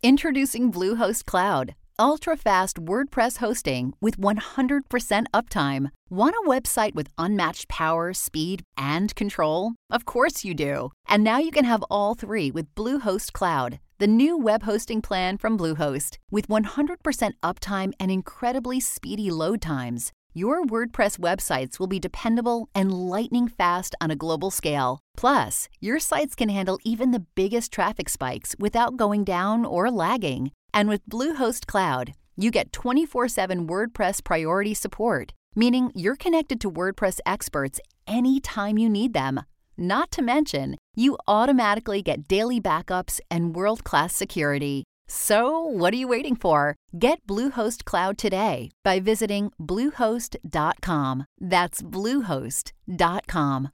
Introducing Bluehost Cloud, ultra-fast WordPress hosting with 100% uptime. Want a website with unmatched power, speed, and control? Of course you do. And now you can have all three with Bluehost Cloud, the new web hosting plan from Bluehost. With 100% uptime and incredibly speedy load times, your WordPress websites will be dependable and lightning fast on a global scale. Plus, your sites can handle even the biggest traffic spikes without going down or lagging. And with Bluehost Cloud, you get 24/7 WordPress priority support, meaning you're connected to WordPress experts anytime you need them. Not to mention, you automatically get daily backups and world-class security. So, what are you waiting for? Get Bluehost Cloud today by visiting Bluehost.com. That's Bluehost.com.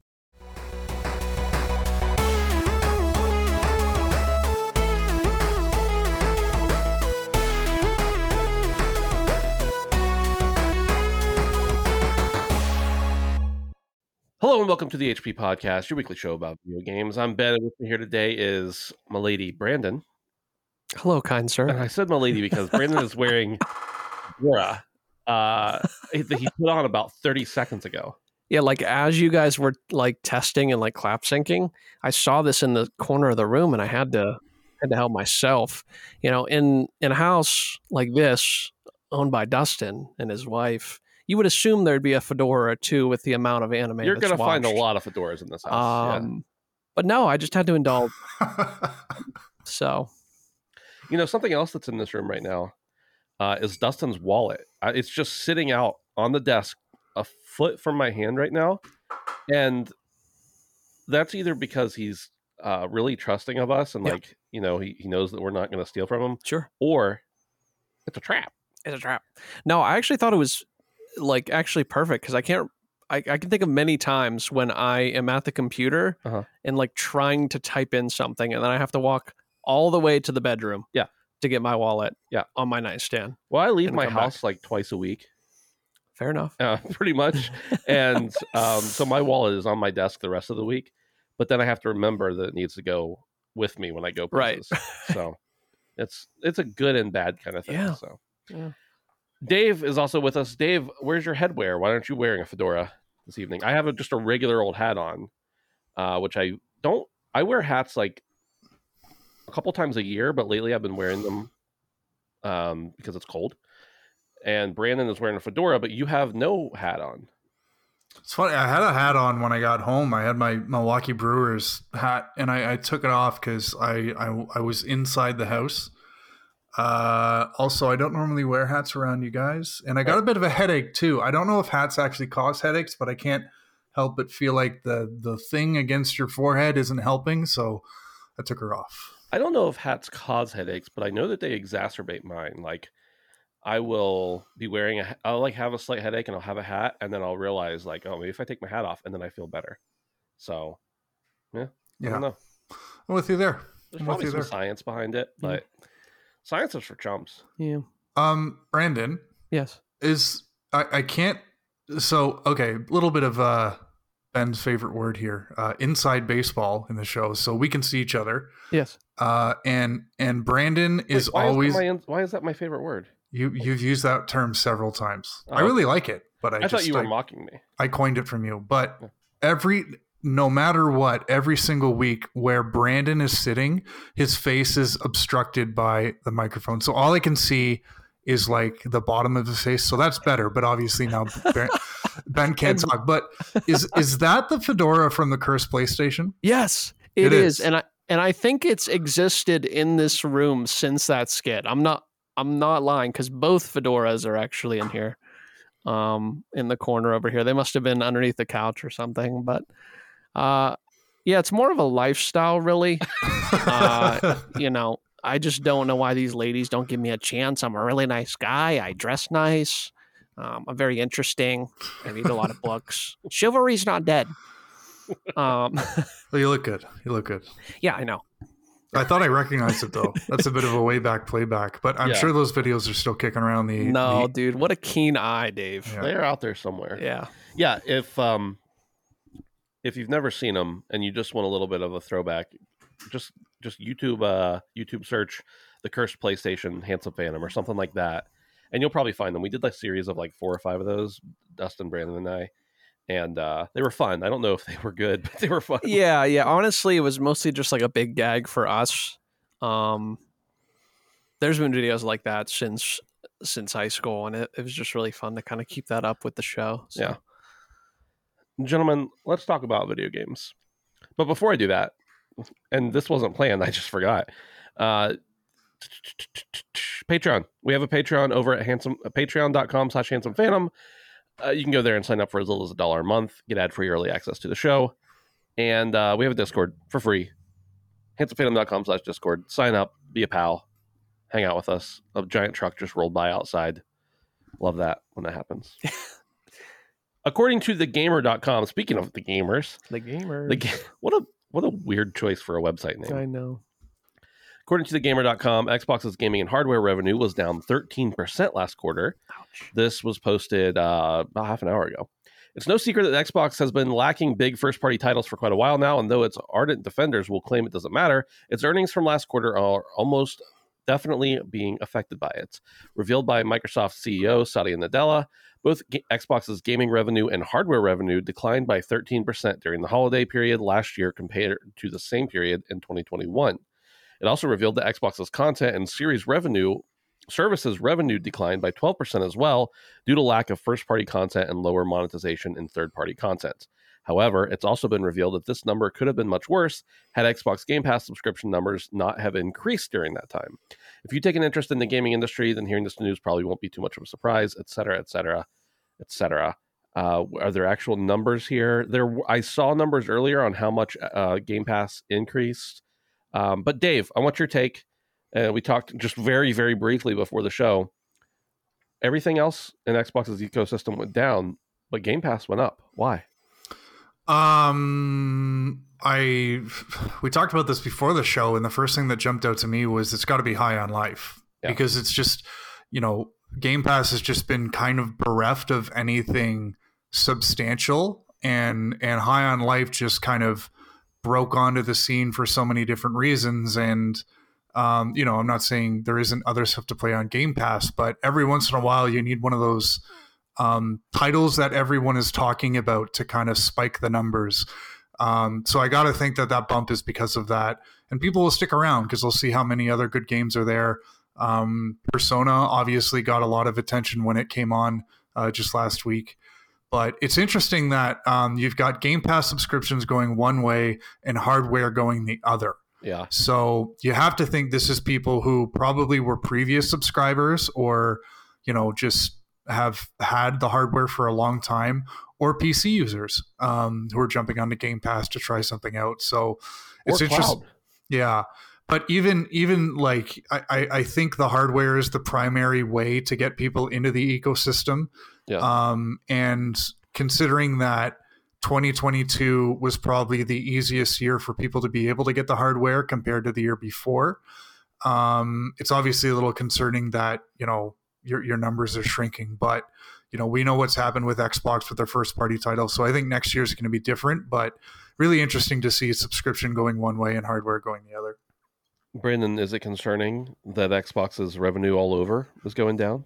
Hello and welcome to the HP Podcast, your weekly show about video games. I'm Ben, and with me here today is my lady, Brandon. Hello, kind sir. And I said my lady because Brandon is wearing Dora. He put on about 30 seconds ago. Yeah, like as you guys were like testing and like clap syncing, I saw this in the corner of the room and I had to help myself. You know, in a house like this, owned by Dustin and his wife, you would assume there'd be a fedora or two with the amount of anime. You're going to find a watched. lot of fedoras in this house. But no, I just had to indulge. So, you know, something else that's in this room right now is Dustin's wallet. It's just sitting out on the desk a foot from my hand right now. And that's either because he's really trusting of us and like, you know, he knows that we're not going to steal from him. Sure. Or it's a trap. It's a trap. No, I actually thought it was like actually perfect because I can think of many times when I am at the computer and like trying to type in something and then I have to walk all the way to the bedroom to get my wallet on my nightstand. Well, I leave my house like twice a week. Fair enough. Pretty much. And so my wallet is on my desk the rest of the week, but then I have to remember that it needs to go with me when I go places. Right. So it's a good and bad kind of thing. Yeah. So yeah. Dave is also with us. Dave, where's your headwear? Why aren't you wearing a fedora this evening? I have just a regular old hat on, which I wear hats like a couple times a year, but lately I've been wearing them because it's cold. And Brandon is wearing a fedora, but you have no hat on. It's funny. I had a hat on when I got home. I had my Milwaukee Brewers hat, and I took it off because I was inside the house. Also, I don't normally wear hats around you guys, and I got a bit of a headache too. I don't know if hats actually cause headaches, but I can't help but feel like the thing against your forehead isn't helping, so I took her off. I don't know if hats cause headaches, but I know that they exacerbate mine. Like, I will be wearing I'll like have a slight headache and I'll have a hat, and then I'll realize like, oh, maybe if I take my hat off, and then I feel better. So, I don't know. I'm with you there. There's probably some science behind it, but science is for chumps. Yeah. Brandon. Yes. I can't. So, okay, a little bit of Ben's favorite word here. Inside baseball in the show, so we can see each other. Yes. And Brandon is always. Why is that my favorite word? You've used that term several times. I really like it, but I thought you were mocking me. I coined it from you, but no matter what, every single week where Brandon is sitting, his face is obstructed by the microphone. So all I can see is like the bottom of his face. So that's better. But obviously now Ben can't talk. But is that the fedora from the cursed PlayStation? Yes, it is. And I think it's existed in this room since that skit. I'm not lying because both fedoras are actually in here, in the corner over here. They must have been underneath the couch or something. But it's more of a lifestyle, really. You know, I just don't know why these ladies don't give me a chance. I'm a really nice guy. I dress nice. I'm very interesting. I read a lot of books. Chivalry's not dead. Well, you look good. Yeah, I know. I thought I recognized it though. That's a bit of a way back playback, but I'm sure those videos are still kicking around dude, what a keen eye, Dave. Yeah. They're out there somewhere. Yeah. Yeah. If you've never seen them and you just want a little bit of a throwback, just YouTube search The Cursed PlayStation, Handsome Phantom, or something like that. And you'll probably find them. We did a series of 4 or 5 of those, Dustin, Brandon, and I. And they were fun. I don't know if they were good, but they were fun. Yeah. Honestly, it was mostly just a big gag for us. There's been videos like that since high school, and it was just really fun to kind of keep that up with the show. So. Yeah. Gentlemen, let's talk about video games. But before I do that, and this wasn't planned, I just forgot. Patreon. We have a Patreon over at patreon.com/handsomephantom. You can go there and sign up for as little as $1 a month, get ad-free early access to the show. And we have a Discord for free. handsomephantom.com/Discord. Sign up, be a pal, hang out with us. A giant truck just rolled by outside. Love that when that happens. According to thegamer.com, speaking of the gamers. What a weird choice for a website name. I know. According to thegamer.com, Xbox's gaming and hardware revenue was down 13% last quarter. Ouch. This was posted about half an hour ago. It's no secret that Xbox has been lacking big first-party titles for quite a while now, and though its ardent defenders will claim it doesn't matter, its earnings from last quarter are almost definitely being affected by it. Revealed by Microsoft CEO Satya Nadella, both Xbox's gaming revenue and hardware revenue declined by 13% during the holiday period last year compared to the same period in 2021. It also revealed that Xbox's content and services revenue declined by 12% as well due to lack of first-party content and lower monetization in third-party content. However, it's also been revealed that this number could have been much worse had Xbox Game Pass subscription numbers not have increased during that time. If you take an interest in the gaming industry, then hearing this news probably won't be too much of a surprise, etc., etc., etc. Are there actual numbers here? I saw numbers earlier on how much Game Pass increased. But Dave, I want your take. We talked just very, very briefly before the show. Everything else in Xbox's ecosystem went down, but Game Pass went up. Why? We talked about this before the show, and the first thing that jumped out to me was it's got to be High on Life, because it's just, Game Pass has just been kind of bereft of anything substantial, and High on Life just kind of broke onto the scene for so many different reasons. And I'm not saying there isn't other stuff to play on Game Pass, but every once in a while you need one of those titles that everyone is talking about to kind of spike the numbers. So I got to think that bump is because of that, and people will stick around because they'll see how many other good games are there. Persona obviously got a lot of attention when it came on just last week. But it's interesting that you've got Game Pass subscriptions going one way and hardware going the other. Yeah. So you have to think this is people who probably were previous subscribers, or, just have had the hardware for a long time, or PC users who are jumping onto Game Pass to try something out. So it's interesting. Yeah. But even I think the hardware is the primary way to get people into the ecosystem. Yeah. And considering that 2022 was probably the easiest year for people to be able to get the hardware compared to the year before, it's obviously a little concerning that, your numbers are shrinking. But, we know what's happened with Xbox with their first party title. So I think next year is going to be different, but really interesting to see subscription going one way and hardware going the other. Brandon, is it concerning that Xbox's revenue all over is going down?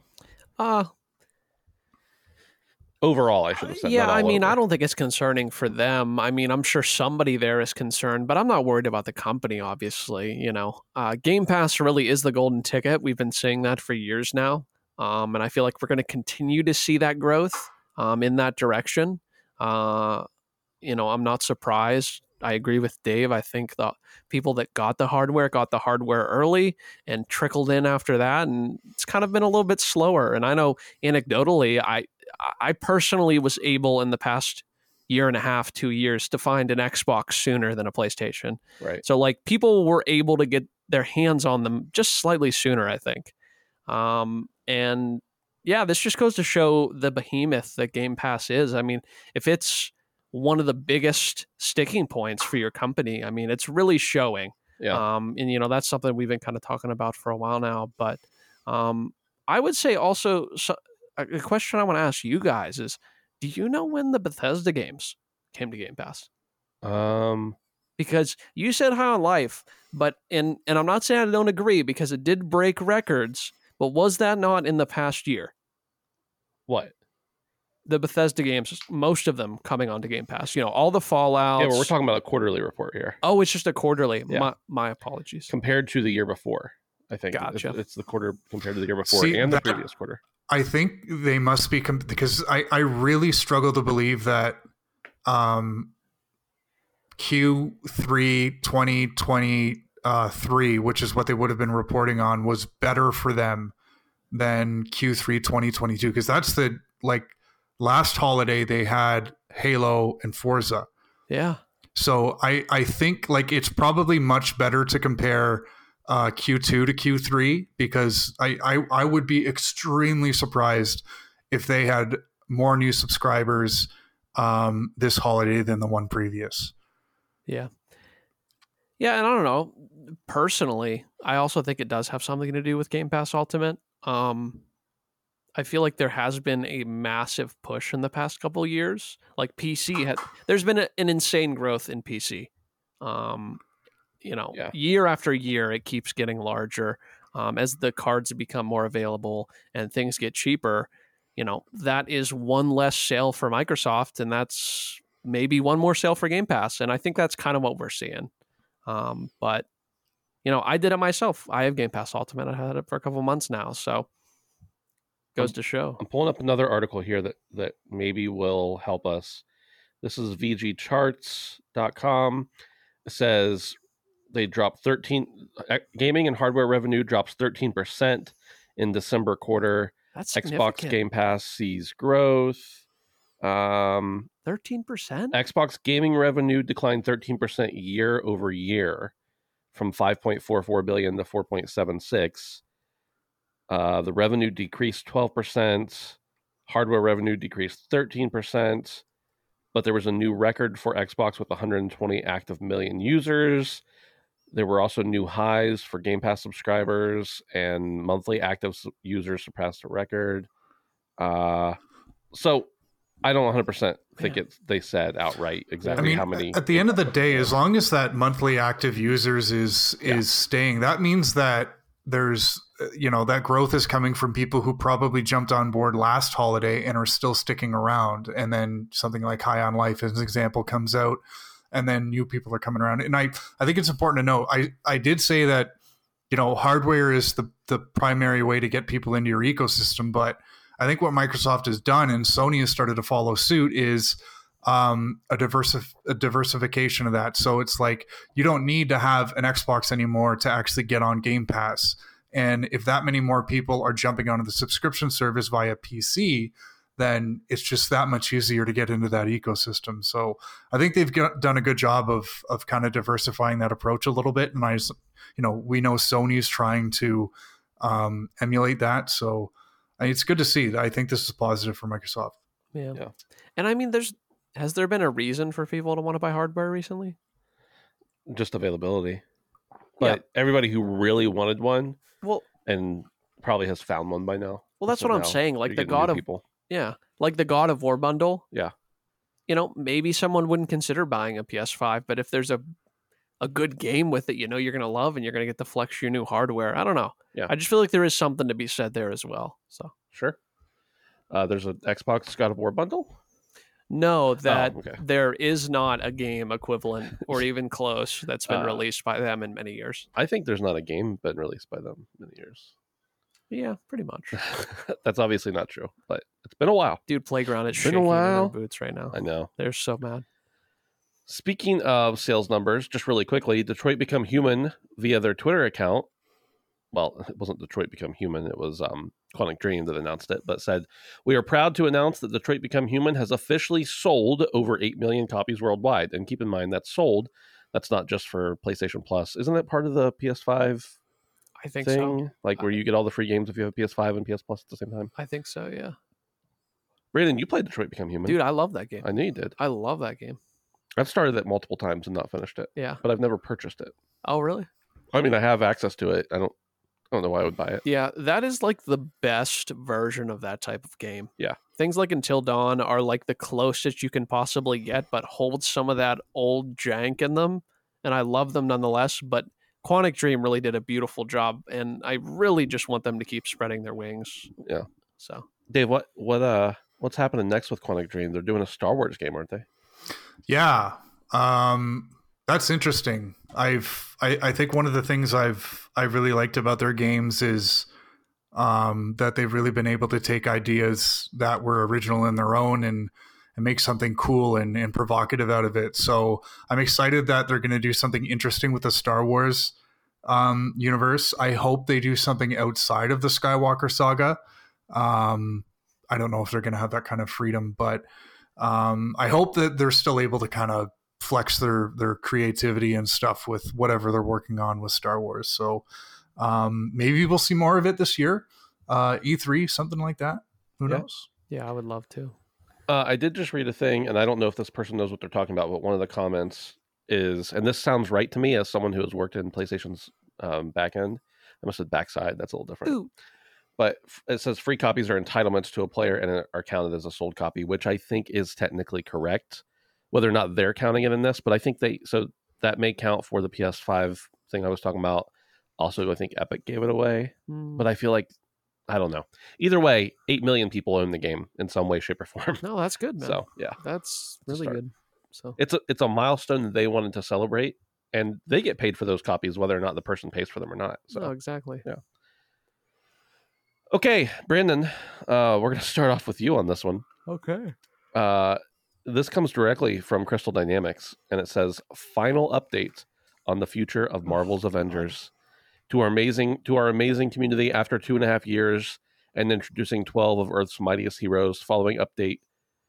Overall, I should have said. Yeah, I don't think it's concerning for them. I mean, I'm sure somebody there is concerned, but I'm not worried about the company, obviously. Game Pass really is the golden ticket. We've been saying that for years now. And I feel like we're going to continue to see that growth in that direction. I'm not surprised. I agree with Dave. I think the people that got the hardware early and trickled in after that, and it's kind of been a little bit slower. And I know anecdotally, I personally was able in the past year and a half, 2 years to find an Xbox sooner than a PlayStation. Right. So people were able to get their hands on them just slightly sooner, I think. And yeah, this just goes to show the behemoth that Game Pass is. I mean, if it's one of the biggest sticking points for your company, I mean, it's really showing. Yeah. And that's something we've been kind of talking about for a while now. But I would say also, a question I want to ask you guys is, do you know when the Bethesda games came to Game Pass? because you said High on Life, but and I'm not saying I don't agree because it did break records, but was that not in the past year? What? The Bethesda games, most of them coming onto Game Pass. All the Fallouts. Yeah, well, we're talking about a quarterly report here. Oh, it's just a quarterly. Yeah. My apologies. Compared to the year before, I think. Gotcha. It's the quarter compared to the year before and the previous quarter. I think they must be because I really struggle to believe that Q3 2023, which is what they would have been reporting on, was better for them than Q3 2022, because that's the last holiday they had Halo and Forza. Yeah. So I think it's probably much better to compare Q2 to Q3, because I would be extremely surprised if they had more new subscribers this holiday than the one previous. Yeah. Yeah, and I don't know. Personally, I also think it does have something to do with Game Pass Ultimate. I feel like there has been a massive push in the past couple of years. Like there's been an insane growth in PC. Year after year, it keeps getting larger. As the cards become more available and things get cheaper, that is one less sale for Microsoft, and that's maybe one more sale for Game Pass. And I think that's kind of what we're seeing. But I did it myself. I have Game Pass Ultimate. I had it for a couple months now, so goes to show. I'm pulling up another article here that maybe will help us. This is VGCharts.com. It says they dropped gaming and hardware revenue drops 13% in December quarter. That's Xbox significant. Game Pass sees growth. 13%? Xbox gaming revenue declined 13% year over year, from 5.44 billion to 4.76. The revenue decreased 12%. Hardware revenue decreased 13%. But there was a new record for Xbox with 120 active million users. There were also new highs for Game Pass subscribers, and monthly active users surpassed the record. So I don't 100% think they said outright exactly how many. At the end of the day, as long as that monthly active users is staying, that means that there's that growth is coming from people who probably jumped on board last holiday and are still sticking around. And then something like High on Life, as an example, comes out, and then new people are coming around. And I think it's important to know, I did say that, hardware is the primary way to get people into your ecosystem. But I think what Microsoft has done, and Sony has started to follow suit, is a diversification of that. So it's like, you don't need to have an Xbox anymore to actually get on Game Pass. And if that many more people are jumping onto the subscription service via PC, then it's just that much easier to get into that ecosystem. So I think they've done a good job of kind of diversifying that approach a little bit. And we know Sony's trying to emulate that. So it's good to see. I think this is positive for Microsoft. Yeah. And I mean, has there been a reason for people to want to buy hardware recently? Just availability. But everybody who really wanted one, and probably has found one by now. Well, that's what I'm saying. Like the God of like the God of War bundle. Yeah. Maybe someone wouldn't consider buying a PS5, but if there's a good game with it, you're going to love, and you're going to get to flex your new hardware. I don't know. Yeah. I just feel like there is something to be said there as well. So sure. There's an Xbox God of War bundle. No, there is not a game equivalent or even close that's been released by them in many years. I think there's not a game been released by them in many years. Yeah, pretty much. That's obviously not true, but it's been a while. Dude, Playground is shaking in their boots right now. I know. They're so mad. Speaking of sales numbers, just really quickly, Detroit Become Human via their Twitter account. Well, it wasn't Detroit Become Human. It was Quantic Dream that announced it, but said, "We are proud to announce that Detroit Become Human has officially sold over 8 million copies worldwide." And keep in mind, that's sold. That's not just for PlayStation Plus. Isn't that part of the PS5 I think thing? so. Like where you get all the free games if you have a PS5 and PS Plus at the same time? I think so, yeah. Brandon, you played Detroit Become Human. Dude, I love that game. I knew you did. I love that game. I've started it multiple times and not finished it. Yeah. But I've never purchased it. Oh, really? I mean, I have access to it. I don't know why I would buy it. Yeah, that is like the best version of that type of game. Yeah. Things like Until Dawn are like the closest you can possibly get, but hold some of that old jank in them. and I love them nonetheless. But Quantic Dream really did a beautiful job, and I really just want them to keep spreading their wings. Yeah. So, Dave, what's happening next with Quantic Dream? They're doing a Star Wars game, aren't they? Yeah. That's interesting. I think one of the things I've really liked about their games is that they've really been able to take ideas that were original in their own and make something cool and provocative out of it. So I'm excited that they're going to do something interesting with the Star Wars universe. I hope they do something outside of the Skywalker saga. I don't know if they're going to have that kind of freedom, but I hope that they're still able to kind of flex their creativity and stuff with whatever they're working on with Star Wars. So maybe we'll see more of it this year. E3, something like that. Who knows? Yeah, I would love to. I did just read a thing, and I don't know if this person knows what they're talking about, but one of the comments is, and this sounds right to me as someone who has worked in PlayStation's back end. I must have backside. That's a little different. Ooh. But it says free copies are entitlements to a player and are counted as a sold copy, which I think is technically correct. Whether or not they're counting it in this, but I think so that may count for the PS5 thing I was talking about. Also, I think Epic gave it away, but I feel like, I don't know. Either way, 8 million people own the game in some way, shape, or form. No, that's good, man. So yeah, that's really good. So it's a milestone that they wanted to celebrate, and they get paid for those copies whether or not the person pays for them or not. So no, exactly. Yeah. Okay, Brandon, we're going to start off with you on this one. Okay. This comes directly from Crystal Dynamics, and it says, "Final update on the future of Marvel's Avengers. To our amazing community after 2.5 years and introducing 12 of Earth's mightiest heroes following update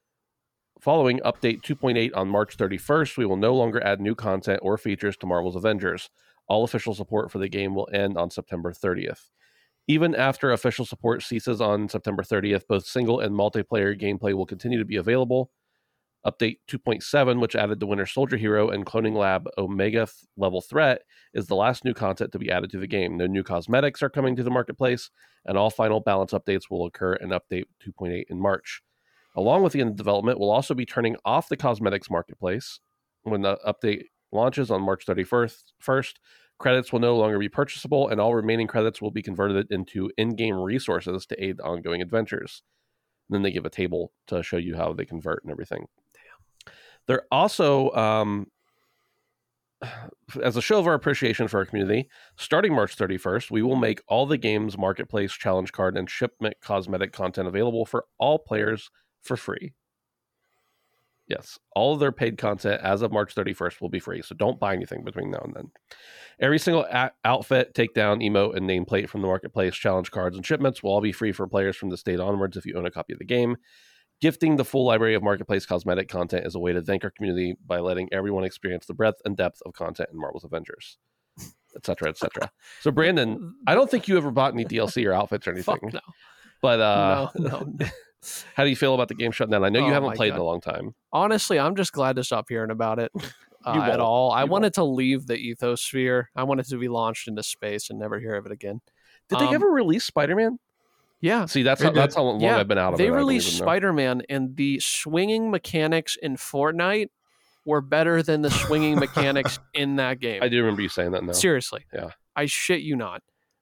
2.8 on March 31st, we will no longer add new content or features to Marvel's Avengers. All official support for the game will end on September 30th. Even after official support ceases on September 30th, both single and multiplayer gameplay will continue to be available. Update 2.7, which added the Winter Soldier hero and Cloning Lab Omega level threat, is the last new content to be added to the game. No new cosmetics are coming to the marketplace, and all final balance updates will occur in Update 2.8 in March. Along with the end of development, we'll also be turning off the cosmetics marketplace. When the update launches on March 31st, credits will no longer be purchasable, and all remaining credits will be converted into in-game resources to aid ongoing adventures. And then they give a table to show you how they convert and everything. They're also, as a show of our appreciation for our community, starting March 31st, we will make all the game's marketplace challenge card and shipment cosmetic content available for all players for free. Yes, all of their paid content as of March 31st will be free, so don't buy anything between now and then. Every single outfit, takedown, emote, and nameplate from the marketplace, challenge cards, and shipments will all be free for players from this date onwards if you own a copy of the game. Gifting the full library of marketplace cosmetic content is a way to thank our community by letting everyone experience the breadth and depth of content in Marvel's Avengers, etc., etc. So, Brandon, I don't think you ever bought any DLC or outfits or anything. Fuck no. But no. How do you feel about the game shutting down? I know you haven't played in a long time. Honestly, I'm just glad to stop hearing about it at all. I wanted to leave the ethosphere. I wanted to be launched into space and never hear of it again. Did they ever release Spider-Man? Yeah. See, that's how long I've been out of it. They released Spider-Man, and the swinging mechanics in Fortnite were better than the swinging mechanics in that game. I do remember you saying that now. Seriously. Yeah. I shit you not.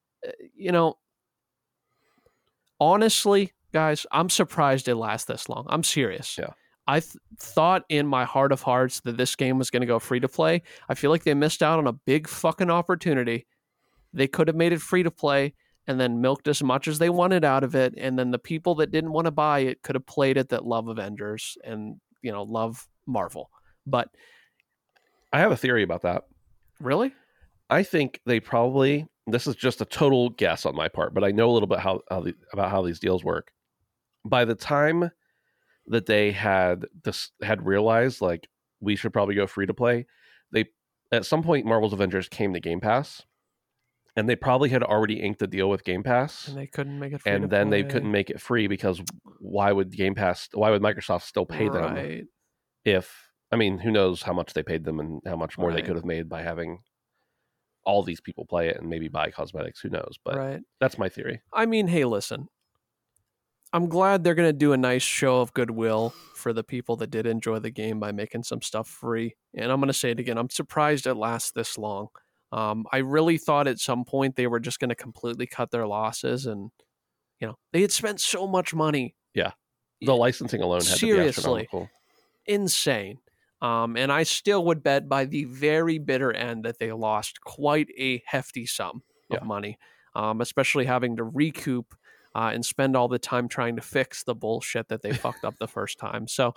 Honestly, guys, I'm surprised it lasts this long. I'm serious. Yeah. I thought in my heart of hearts that this game was going to go free to play. I feel like they missed out on a big fucking opportunity. They could have made it free to play and then milked as much as they wanted out of it. And then the people that didn't want to buy it could have played it that love Avengers and, love Marvel. But I have a theory about that. Really? I think they probably, this is just a total guess on my part, but I know a little bit about how these deals work. By the time that they had realized, like, we should probably go free to play, they, at some point, Marvel's Avengers came to Game Pass. And they probably had already inked the deal with Game Pass. And they couldn't make it free. And then they couldn't make it free because why would Microsoft still pay them? Who knows how much they paid them and how much more they could have made by having all these people play it and maybe buy cosmetics. Who knows? But that's my theory. I mean, hey, listen. I'm glad they're going to do a nice show of goodwill for the people that did enjoy the game by making some stuff free. And I'm going to say it again. I'm surprised it lasts this long. I really thought at some point they were just going to completely cut their losses, and they had spent so much money. Yeah, the licensing alone had to be astronomical. Insane. And I still would bet by the very bitter end that they lost quite a hefty sum of money, especially having to recoup and spend all the time trying to fix the bullshit that they fucked up the first time. So,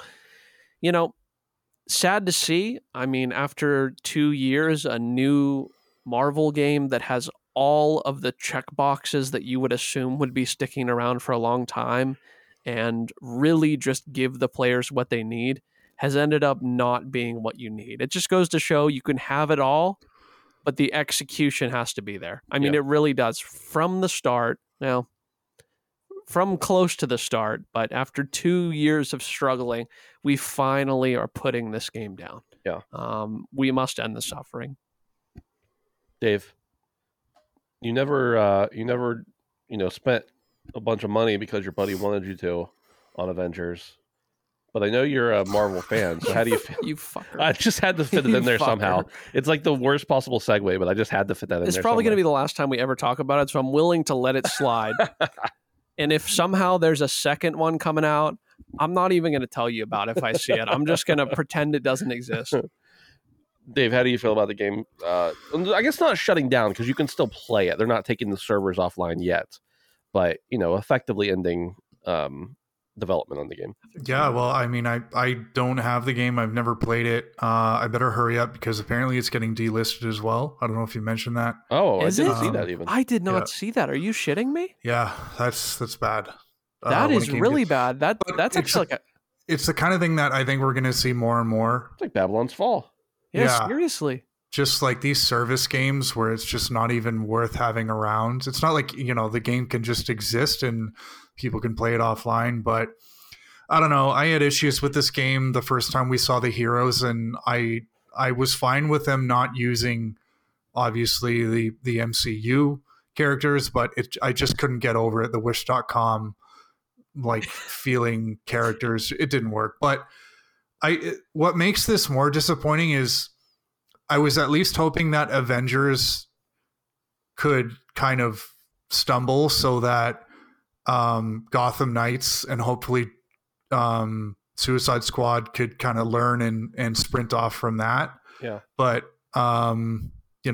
sad to see. I mean, after 2 years, a new Marvel game that has all of the check boxes that you would assume would be sticking around for a long time and really just give the players what they need has ended up not being what you need. It just goes to show you can have it all, but the execution has to be there. I mean, it really does from the start. Now, from close to the start, but after 2 years of struggling, we finally are putting this game down. Yeah. We must end the suffering. Dave, you never spent a bunch of money because your buddy wanted you to on Avengers. But I know you're a Marvel fan, so how do you feel? You fucker. I just had to fit it in there somehow. It's like the worst possible segue, but I just had to fit that in there. It's probably going to be the last time we ever talk about it, so I'm willing to let it slide. And if somehow there's a second one coming out, I'm not even going to tell you about it if I see it. I'm just going to pretend it doesn't exist. Dave, how do you feel about the game? I guess not shutting down, because you can still play it. They're not taking the servers offline yet, but effectively ending development on the game. Yeah, well, I mean, I don't have the game. I've never played it. I better hurry up because apparently it's getting delisted as well. I don't know if you mentioned that. Oh, I didn't see that even. I did not see that. Are you shitting me? Yeah, that's bad. That is really bad. That's actually it's the kind of thing that I think we're going to see more and more. It's like Babylon's Fall. Yeah, seriously. Just like these service games where it's just not even worth having around. It's not like, the game can just exist and people can play it offline. But I don't know. I had issues with this game the first time we saw the heroes, and I was fine with them not using, obviously, the MCU characters, but I just couldn't get over it. The Wish.com feeling characters, it didn't work. But what makes this more disappointing is I was at least hoping that Avengers could kind of stumble so that Gotham Knights and hopefully Suicide Squad could kind of learn and sprint off from that. Yeah. But, we're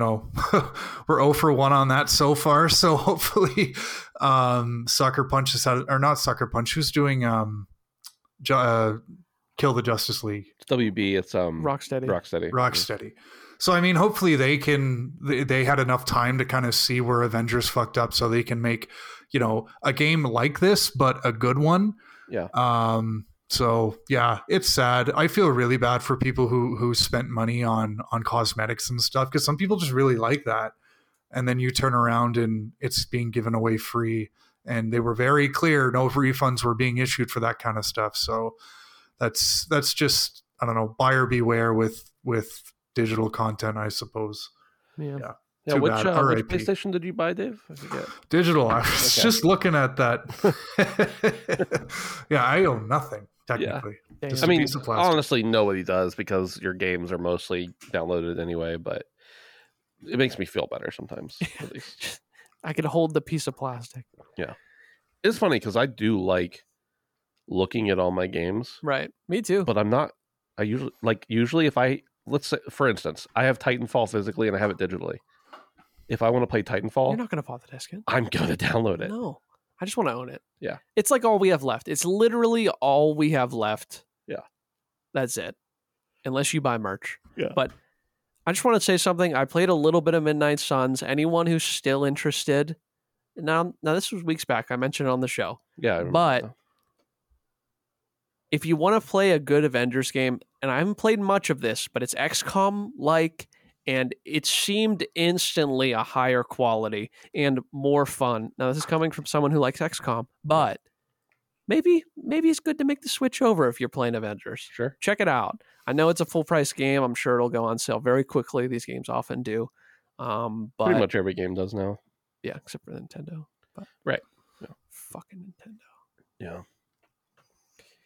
0 for 1 on that so far. So hopefully Sucker Punch has had, or not Sucker Punch, who's doing Kill the Justice League. It's WB. It's Rocksteady. So I mean, hopefully they had enough time to kind of see where Avengers fucked up, so they can make a game like this, but a good one. Yeah. So yeah, it's sad. I feel really bad for people who spent money on cosmetics and stuff, because some people just really like that, and then you turn around and it's being given away free, and they were very clear no refunds were being issued for that kind of stuff. So that's just, I don't know, buyer beware with digital content, I suppose. Yeah. Which PlayStation did you buy, Dave? I forget. Digital. I was just looking at that. Yeah, I own nothing technically. Yeah. I mean, honestly, nobody does, because your games are mostly downloaded anyway. But it makes me feel better sometimes. At least I could hold the piece of plastic. Yeah, it's funny because I do like looking at all my games. Right, me too. But I'm not. I usually if let's say, for instance, I have Titanfall physically and I have it digitally. If I want to play Titanfall, you're not going to pop the disc in. I'm going to download it. No, I just want to own it. Yeah. It's like all we have left. It's literally all we have left. Yeah. That's it. Unless you buy merch. Yeah. But I just want to say something. I played a little bit of Midnight Suns. Anyone who's still interested, now this was weeks back. I mentioned it on the show. Yeah. But if you want to play a good Avengers game, and I haven't played much of this, but it's XCOM-like, and it seemed instantly a higher quality and more fun. Now, this is coming from someone who likes XCOM, but maybe it's good to make the switch over if you're playing Avengers. Sure. Check it out. I know it's a full-price game. I'm sure it'll go on sale very quickly. These games often do. But pretty much every game does now. Yeah, except for Nintendo. But right. Yeah. Fucking Nintendo. Yeah.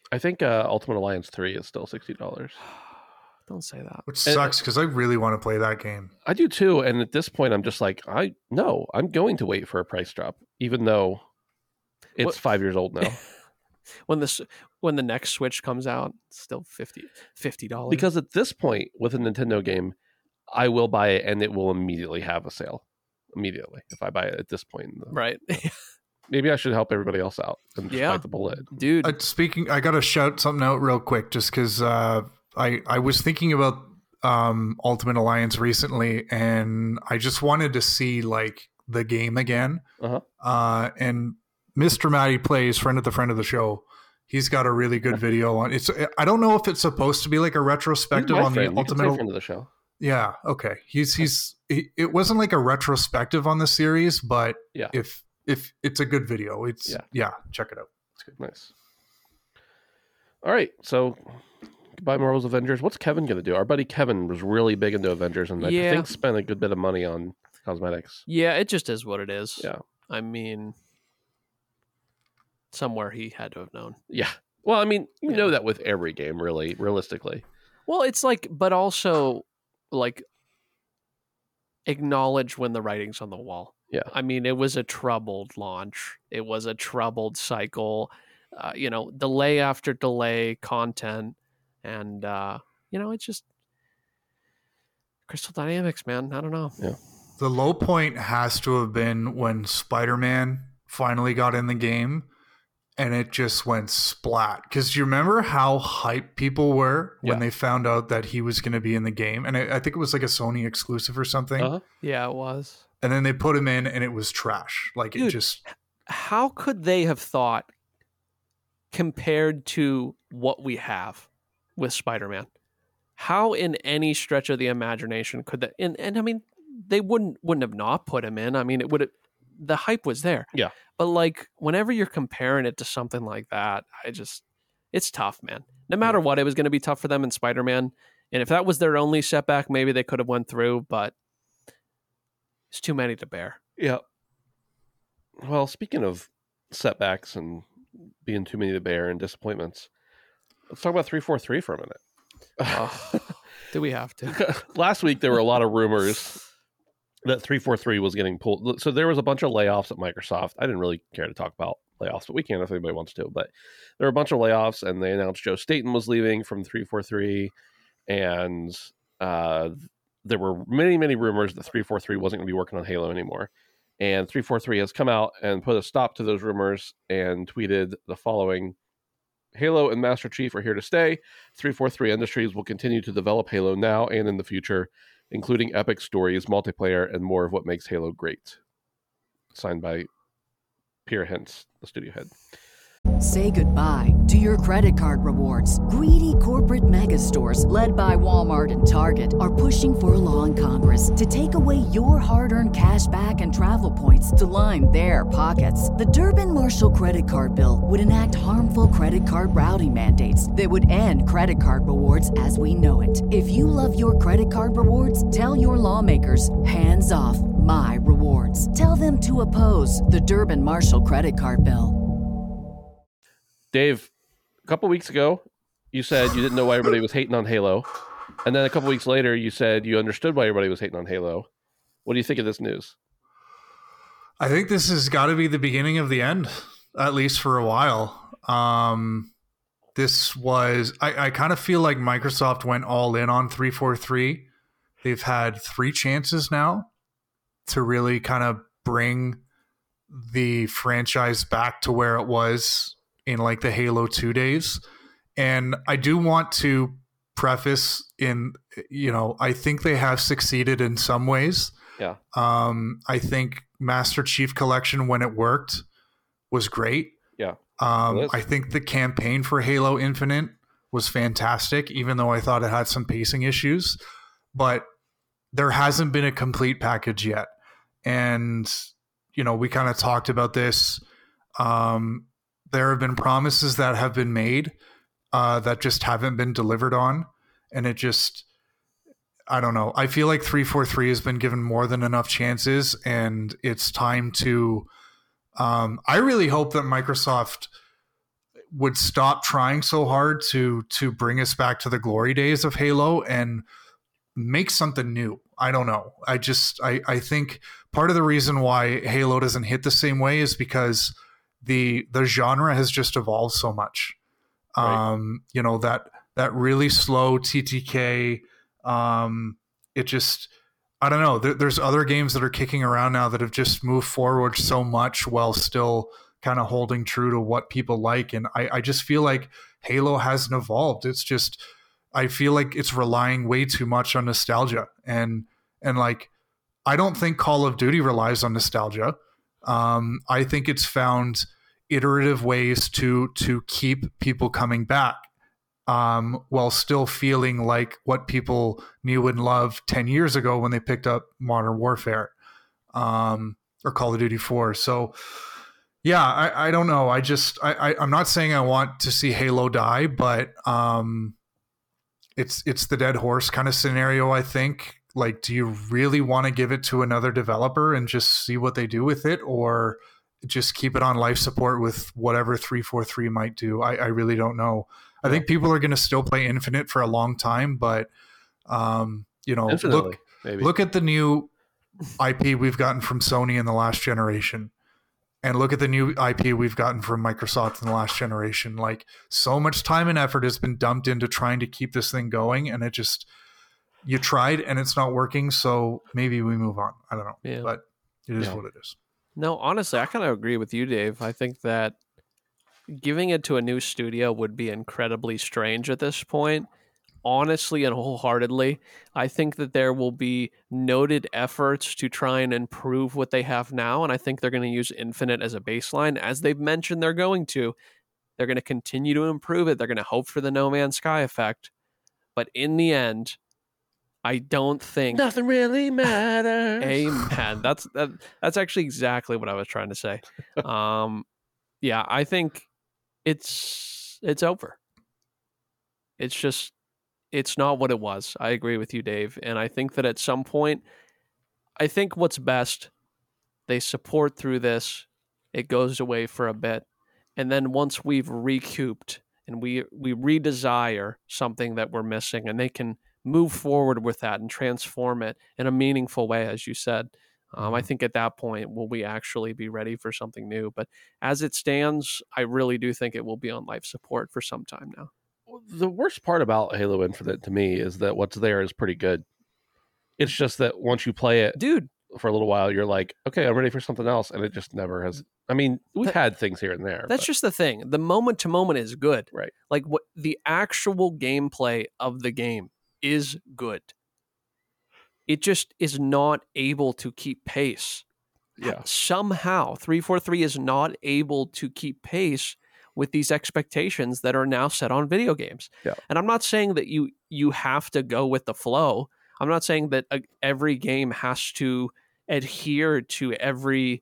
I think Ultimate Alliance 3 is still $60. Don't say that. Which sucks because I really want to play that game. I do too, and at this point, I'm just like, I'm going to wait for a price drop, even though it's 5 years old now. When the next Switch comes out, it's still $50. Because at this point, with a Nintendo game, I will buy it, and it will immediately have a sale. Immediately, if I buy it at this point. Right. Maybe I should help everybody else out and just bite the bullet. Dude. I got to shout something out real quick just because I was thinking about Ultimate Alliance recently, and I just wanted to see like the game again. And Mr. Matty Plays, friend of the show, he's got a really good video on it. I don't know if it's supposed to be like a retrospective on the Ultimate friend of the show. Yeah, okay. It wasn't like a retrospective on the series, but if it's a good video, check it out. It's good. Nice. All right, so goodbye, Marvel's Avengers. What's Kevin going to do? Our buddy Kevin was really big into Avengers, and I think spent a good bit of money on cosmetics. Yeah, it just is what it is. Yeah. I mean, somewhere he had to have known. Yeah. Well, I mean, you know that with every game, really, realistically. Well, it's like, but also, like, acknowledge when the writing's on the wall. Yeah. I mean, it was a troubled launch. It was a troubled cycle. Delay after delay, content. And, it's just Crystal Dynamics, man. I don't know. Yeah. The low point has to have been when Spider-Man finally got in the game and it just went splat. Because you remember how hyped people were when they found out that he was going to be in the game? And I think it was like a Sony exclusive or something. Uh-huh. Yeah, it was. And then they put him in and it was trash. Like, dude, it just... How could they have thought compared to what we have with Spider-Man? How in any stretch of the imagination could that... And I mean, they wouldn't have not put him in. I mean, it would have... The hype was there. Yeah. But like, whenever you're comparing it to something like that, it's tough, man. No matter what, it was going to be tough for them in Spider-Man. And if that was their only setback, maybe they could have went through, but it's too many to bear. Yeah. Well, speaking of setbacks and being too many to bear and disappointments, let's talk about 343 for a minute. Do we have to? Last week, there were a lot of rumors that 343 was getting pulled. So there was a bunch of layoffs at Microsoft. I didn't really care to talk about layoffs, but we can if anybody wants to. But there were a bunch of layoffs, and they announced Joe Staten was leaving from 343, and there were many, many rumors that 343 wasn't going to be working on Halo anymore. And 343 has come out and put a stop to those rumors and tweeted the following: Halo and Master Chief are here to stay. 343 Industries will continue to develop Halo now and in the future, including epic stories, multiplayer, and more of what makes Halo great. Signed by Pierre Hintz, the studio head. Say goodbye to your credit card rewards. Greedy corporate mega stores, led by Walmart and Target, are pushing for a law in Congress to take away your hard-earned cash back and travel points to line their pockets. The Durbin-Marshall credit card bill would enact harmful credit card routing mandates that would end credit card rewards as we know it. If you love your credit card rewards, tell your lawmakers, hands off my rewards. Tell them to oppose the Durbin-Marshall credit card bill. Dave, a couple weeks ago, you said you didn't know why everybody was hating on Halo. And then a couple weeks later, you said you understood why everybody was hating on Halo. What do you think of this news? I think this has got to be the beginning of the end, at least for a while. This was... I kind of feel like Microsoft went all in on 343. They've had 3 chances now to really kind of bring the franchise back to where it was in like the Halo 2 days. And I do want to preface I think they have succeeded in some ways. Yeah. I think Master Chief Collection, when it worked, was great. Yeah. I think the campaign for Halo Infinite was fantastic, even though I thought it had some pacing issues. But there hasn't been a complete package yet. And, we kind of talked about this. There have been promises that have been made that just haven't been delivered on. And it just, I don't know. I feel like 343 has been given more than enough chances, and it's time to, I really hope that Microsoft would stop trying so hard to bring us back to the glory days of Halo and make something new. I don't know. I think part of the reason why Halo doesn't hit the same way is because the genre has just evolved so much. Right. You know, that really slow TTK, it just, I don't know. There's other games that are kicking around now that have just moved forward so much while still kind of holding true to what people like. And I just feel like Halo hasn't evolved. It's just, I feel like it's relying way too much on nostalgia. And like, I don't think Call of Duty relies on nostalgia. I think it's found iterative ways to keep people coming back, while still feeling like what people knew and loved 10 years ago when they picked up Modern Warfare, or Call of Duty 4. So yeah, I don't know. I'm not saying I want to see Halo die, but it's the dead horse kind of scenario, I think. Like, do you really want to give it to another developer and just see what they do with it, or just keep it on life support with whatever 343 might do? I really don't know. I think people are going to still play Infinite for a long time, but you know, look at the new IP we've gotten from Sony in the last generation, and look at the new IP we've gotten from Microsoft in the last generation. Like, so much time and effort has been dumped into trying to keep this thing going, and it just, you tried and it's not working, so maybe we move on. I don't know, but it is what it is. No, honestly, I kind of agree with you, Dave. I think that giving it to a new studio would be incredibly strange at this point. Honestly and wholeheartedly, I think that there will be noted efforts to try and improve what they have now, and I think they're going to use Infinite as a baseline, as they've mentioned they're going to. They're going to continue to improve it. They're going to hope for the No Man's Sky effect. But in the end, I don't think nothing really matters. Amen. That's actually exactly what I was trying to say. Yeah, I think it's over. It's just, it's not what it was. I agree with you, Dave. And I think that at some point, I think what's best, they support through this, it goes away for a bit. And then once we've recouped and we redesire something that we're missing, and they can move forward with that and transform it in a meaningful way, as you said. I think at that point, will we actually be ready for something new? But as it stands, I really do think it will be on life support for some time now. The worst part about Halo Infinite to me is that what's there is pretty good. It's just that once you play it, dude, for a little while, you're like, okay, I'm ready for something else. And it just never has. I mean, we've had things here and there. That's just the thing. The moment to moment is good. Right. Like, what the actual gameplay of the game is good. It just is not able to keep pace. Yeah. Somehow 343 is not able to keep pace with these expectations that are now set on video games. Yeah. And I'm not saying that you have to go with the flow. I'm not saying that every game has to adhere to every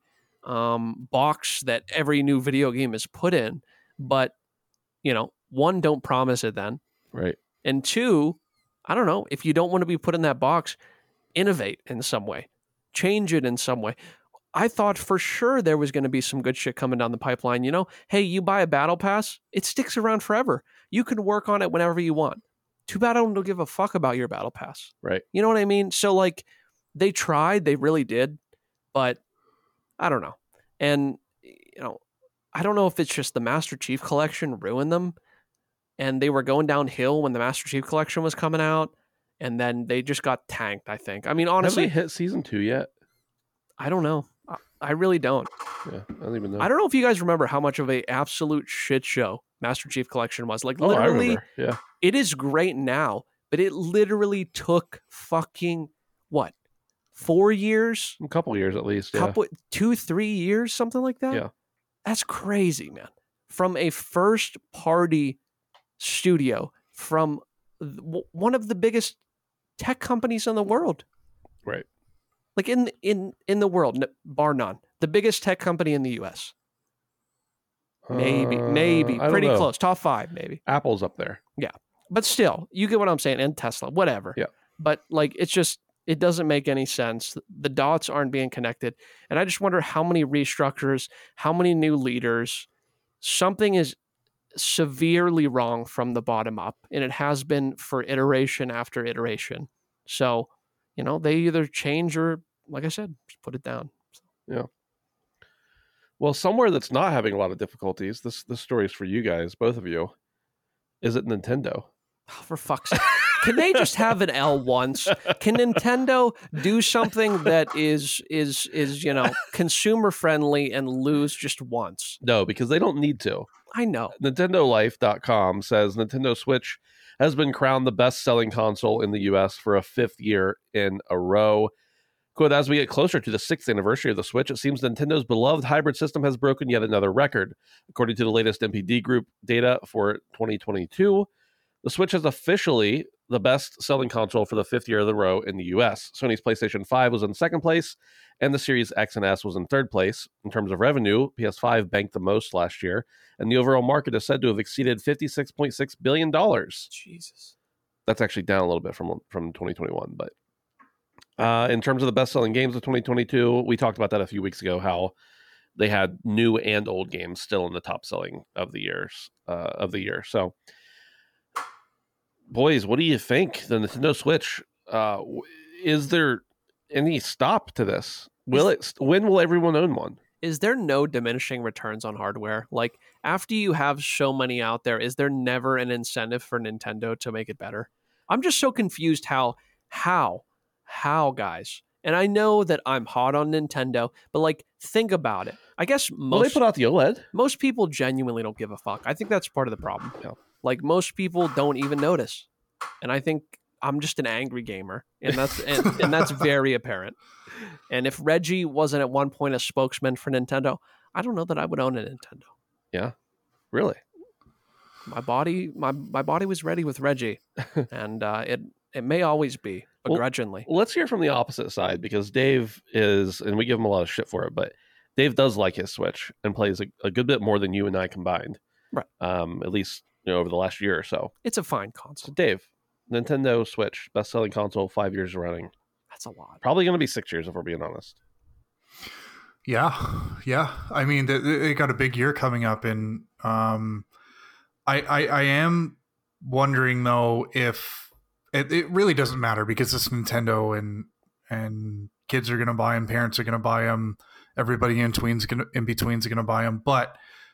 box that every new video game is put in. But, you know, one, don't promise it then. Right. And two, I don't know, if you don't want to be put in that box, innovate in some way, change it in some way. I thought for sure there was going to be some good shit coming down the pipeline. You know, hey, you buy a battle pass, it sticks around forever. You can work on it whenever you want. Too bad I don't give a fuck about your battle pass. Right. You know what I mean? So like, they tried, they really did, but I don't know. And, you know, I don't know if it's just the Master Chief Collection ruined them, and they were going downhill when the Master Chief Collection was coming out, and then they just got tanked, I think. I mean, honestly, have they hit season 2 yet? I don't know. I really don't. Yeah, I don't even know. I don't know if you guys remember how much of a absolute shit show Master Chief Collection was. Like, I literally, remember. Yeah. It is great now, but it literally took fucking, what, 4 years? A couple years at least, yeah. 2-3 years, something like that? Yeah. That's crazy, man. From a first-party studio, from one of the biggest tech companies in the world. Right. Like in the world, bar none. The biggest tech company in the U.S. Maybe pretty close. Top 5, maybe. Apple's up there. Yeah, but still, you get what I'm saying. And Tesla, whatever. Yeah. But like, it's just, it doesn't make any sense. The dots aren't being connected, and I just wonder how many restructures, how many new leaders. Something severely wrong from the bottom up, and it has been for iteration after iteration. So, they either change or, like I said, just put it down. Yeah. Well, somewhere that's not having a lot of difficulties, this story is for you guys, both of you. Is it Nintendo? Oh, for fuck's sake. Can they just have an L once? Can Nintendo do something that is consumer friendly and lose just once? No, because they don't need to. I know. NintendoLife.com says Nintendo Switch has been crowned the best-selling console in the U.S. for a 5th year in a row. Quote, as we get closer to the 6th anniversary of the Switch, it seems Nintendo's beloved hybrid system has broken yet another record. According to the latest NPD Group data for 2022, the Switch is officially the best-selling console for the 5th year in a row in the U.S. Sony's PlayStation 5 was in 2nd place, and the Series X and S was in 3rd place. In terms of revenue, PS5 banked the most last year, and the overall market is said to have exceeded $56.6 billion. Jesus. That's actually down a little bit from 2021, but in terms of the best-selling games of 2022, we talked about that a few weeks ago, how they had new and old games still in the top selling of the year. So, boys, what do you think? The Nintendo Switch, is there any stop to this? When will everyone own one? Is there no diminishing returns on hardware? Like, after you have so many out there, is there never an incentive for Nintendo to make it better? I'm just so confused how, guys? And I know that I'm hot on Nintendo, but like, think about it. I guess They put out the OLED. Most people genuinely don't give a fuck. I think that's part of the problem. Yeah. Like, most people don't even notice. And I think I'm just an angry gamer, and that's and that's very apparent. And if Reggie wasn't at one point a spokesman for Nintendo, I don't know that I would own a Nintendo. Yeah, really. My body was ready with Reggie, and it may always be begrudgingly. Well, let's hear from the opposite side, because Dave is, and we give him a lot of shit for it, but Dave does like his Switch and plays a good bit more than you and I combined. Right. At least over the last year or so. It's a fine console. So Dave, Nintendo Switch, best-selling console, 5 years running. That's a lot. Probably going to be 6 years if we're being honest. Yeah. I mean, they got a big year coming up, and I am wondering though if it really doesn't matter, because it's Nintendo, and kids are going to buy them, parents are going to buy them, everybody in between's going to buy them. But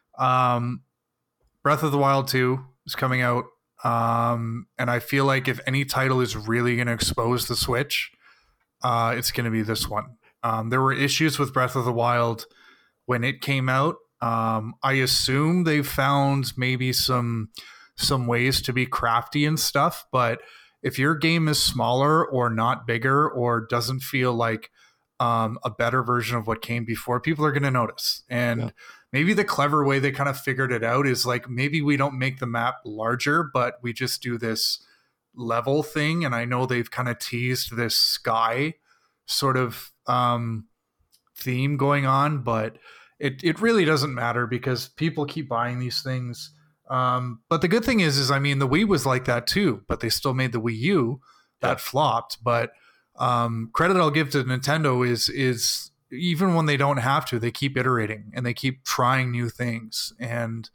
Breath of the Wild 2 is coming out, and I feel like if any title is really going to expose the Switch, it's going to be this one. There were issues with Breath of the Wild when it came out. I assume they've found maybe some ways to be crafty and stuff, but if your game is smaller or not bigger or doesn't feel like a better version of what came before, people are going to notice. And maybe the clever way they kind of figured it out is like, maybe we don't make the map larger, but we just do this level thing. And I know they've kind of teased this sky sort of theme going on, but it really doesn't matter because people keep buying these things. But the good thing is I mean, the Wii was like that too, but they still made the Wii U that flopped. But credit I'll give to Nintendo is even when they don't have to, they keep iterating and they keep trying new things. And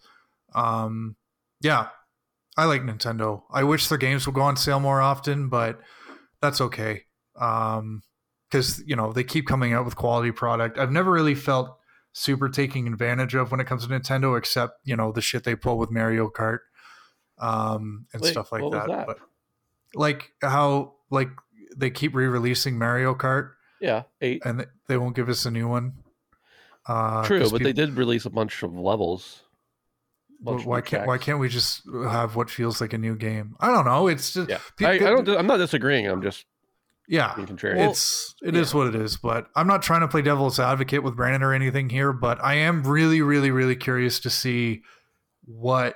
yeah, I like Nintendo. I wish their games would go on sale more often, but that's okay. Because they keep coming out with quality product. I've never really felt super taking advantage of when it comes to Nintendo, except the shit they pull with Mario Kart and stuff like that. But like how they keep re-releasing Mario Kart, 8, and they won't give us a new one. True, but they did release a bunch of levels. Why can't we just have what feels like a new game? I don't know. It's just I'm not disagreeing. I'm just being contrarian. It is what it is. But I'm not trying to play devil's advocate with Brandon or anything here. But I am really, really, really curious to see what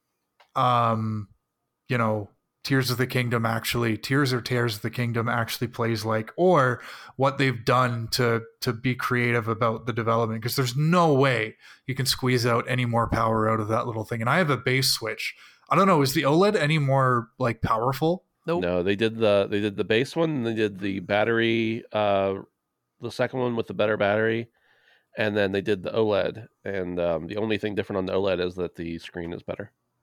Tears of the Kingdom Tears of the Kingdom actually plays like, or what they've done to be creative about the development, because there's no way you can squeeze out any more power out of that little thing. And I have a base Switch. I don't know, is the OLED any more like powerful? Nope. No, they did the base one, and they did the battery, the second one with the better battery, and then they did the OLED. And the only thing different on the OLED is that the screen is better.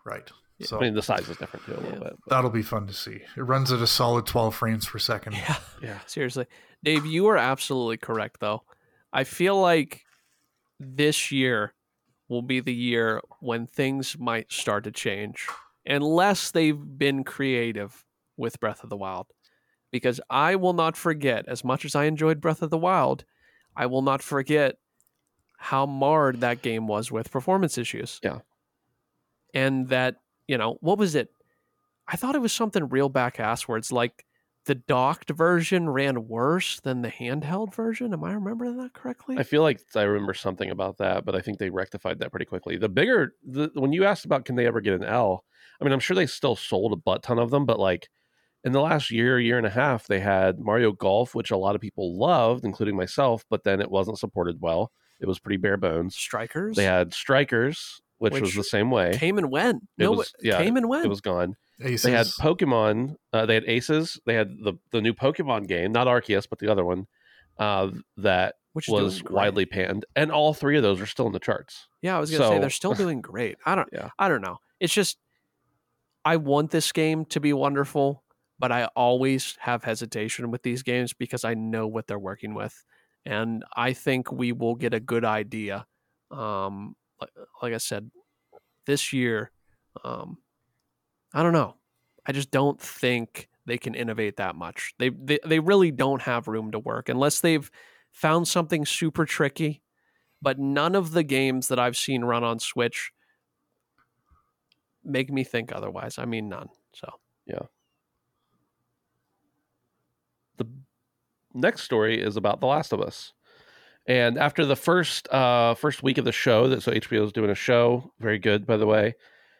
Right. Yeah. So I mean, the size is different too a little bit. But that'll be fun to see. It runs at a solid 12 frames per second. yeah. Seriously. Dave, you are absolutely correct, though. I feel like this year will be the year when things might start to change, unless they've been creative with Breath of the Wild. Because I will not forget, as much as I enjoyed Breath of the Wild, I will not forget how marred that game was with performance issues. Yeah. And that, what was it? I thought it was something real back-ass where it's like the docked version ran worse than the handheld version. Am I remembering that correctly? I feel like I remember something about that, but I think they rectified that pretty quickly. When you asked about can they ever get an L, I mean, I'm sure they still sold a butt ton of them, but like in the last year and a half, they had Mario Golf, which a lot of people loved, including myself, but then it wasn't supported well. It was pretty bare bones. Strikers? They had Strikers, which was the same way. Came and went. Came and went. It was gone. Aces. They had Pokemon. They had Aces. They had the new Pokemon game, not Arceus, but the other one, that Which was widely panned. And all three of those are still in the charts. Yeah, I was going to say So- they're still doing great. I don't know. It's just I want this game to be wonderful, but I always have hesitation with these games because I know what they're working with. And I think we will get a good idea. Like I said, this year, I don't know. I just don't think they can innovate that much. They really don't have room to work unless they've found something super tricky. But none of the games that I've seen run on Switch make me think otherwise. I mean, none. So The next story is about The Last of Us. And after the first week of the show, so HBO is doing a show, very good, by the way.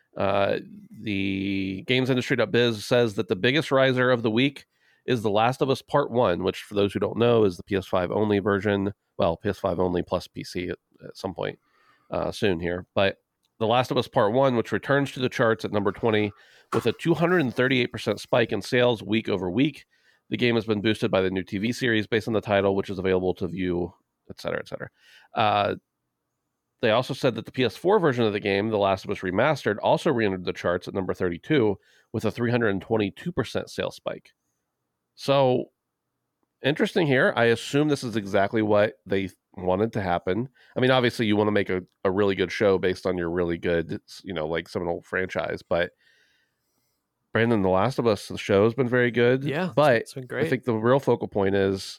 The GamesIndustry.biz says that the biggest riser of the week is The Last of Us Part 1, which for those who don't know is the PS5 only version. Well, PS5 only plus PC at some point soon here. But The Last of Us Part 1, which returns to the charts at number 20 with a 238% spike in sales week over week. The game has been boosted by the new TV series based on the title, which is available to view, et cetera, et cetera. They also said that the PS4 version of the game, The Last of Us Remastered, also re-entered the charts at number 32 with a 322% sales spike. So, interesting here. I assume this is exactly what they wanted to happen. I mean, obviously, you want to make a really good show based on your really good, like some old franchise. But, Brandon, The Last of Us, the show has been very good. yeah, but it's been great. I think the real focal point is,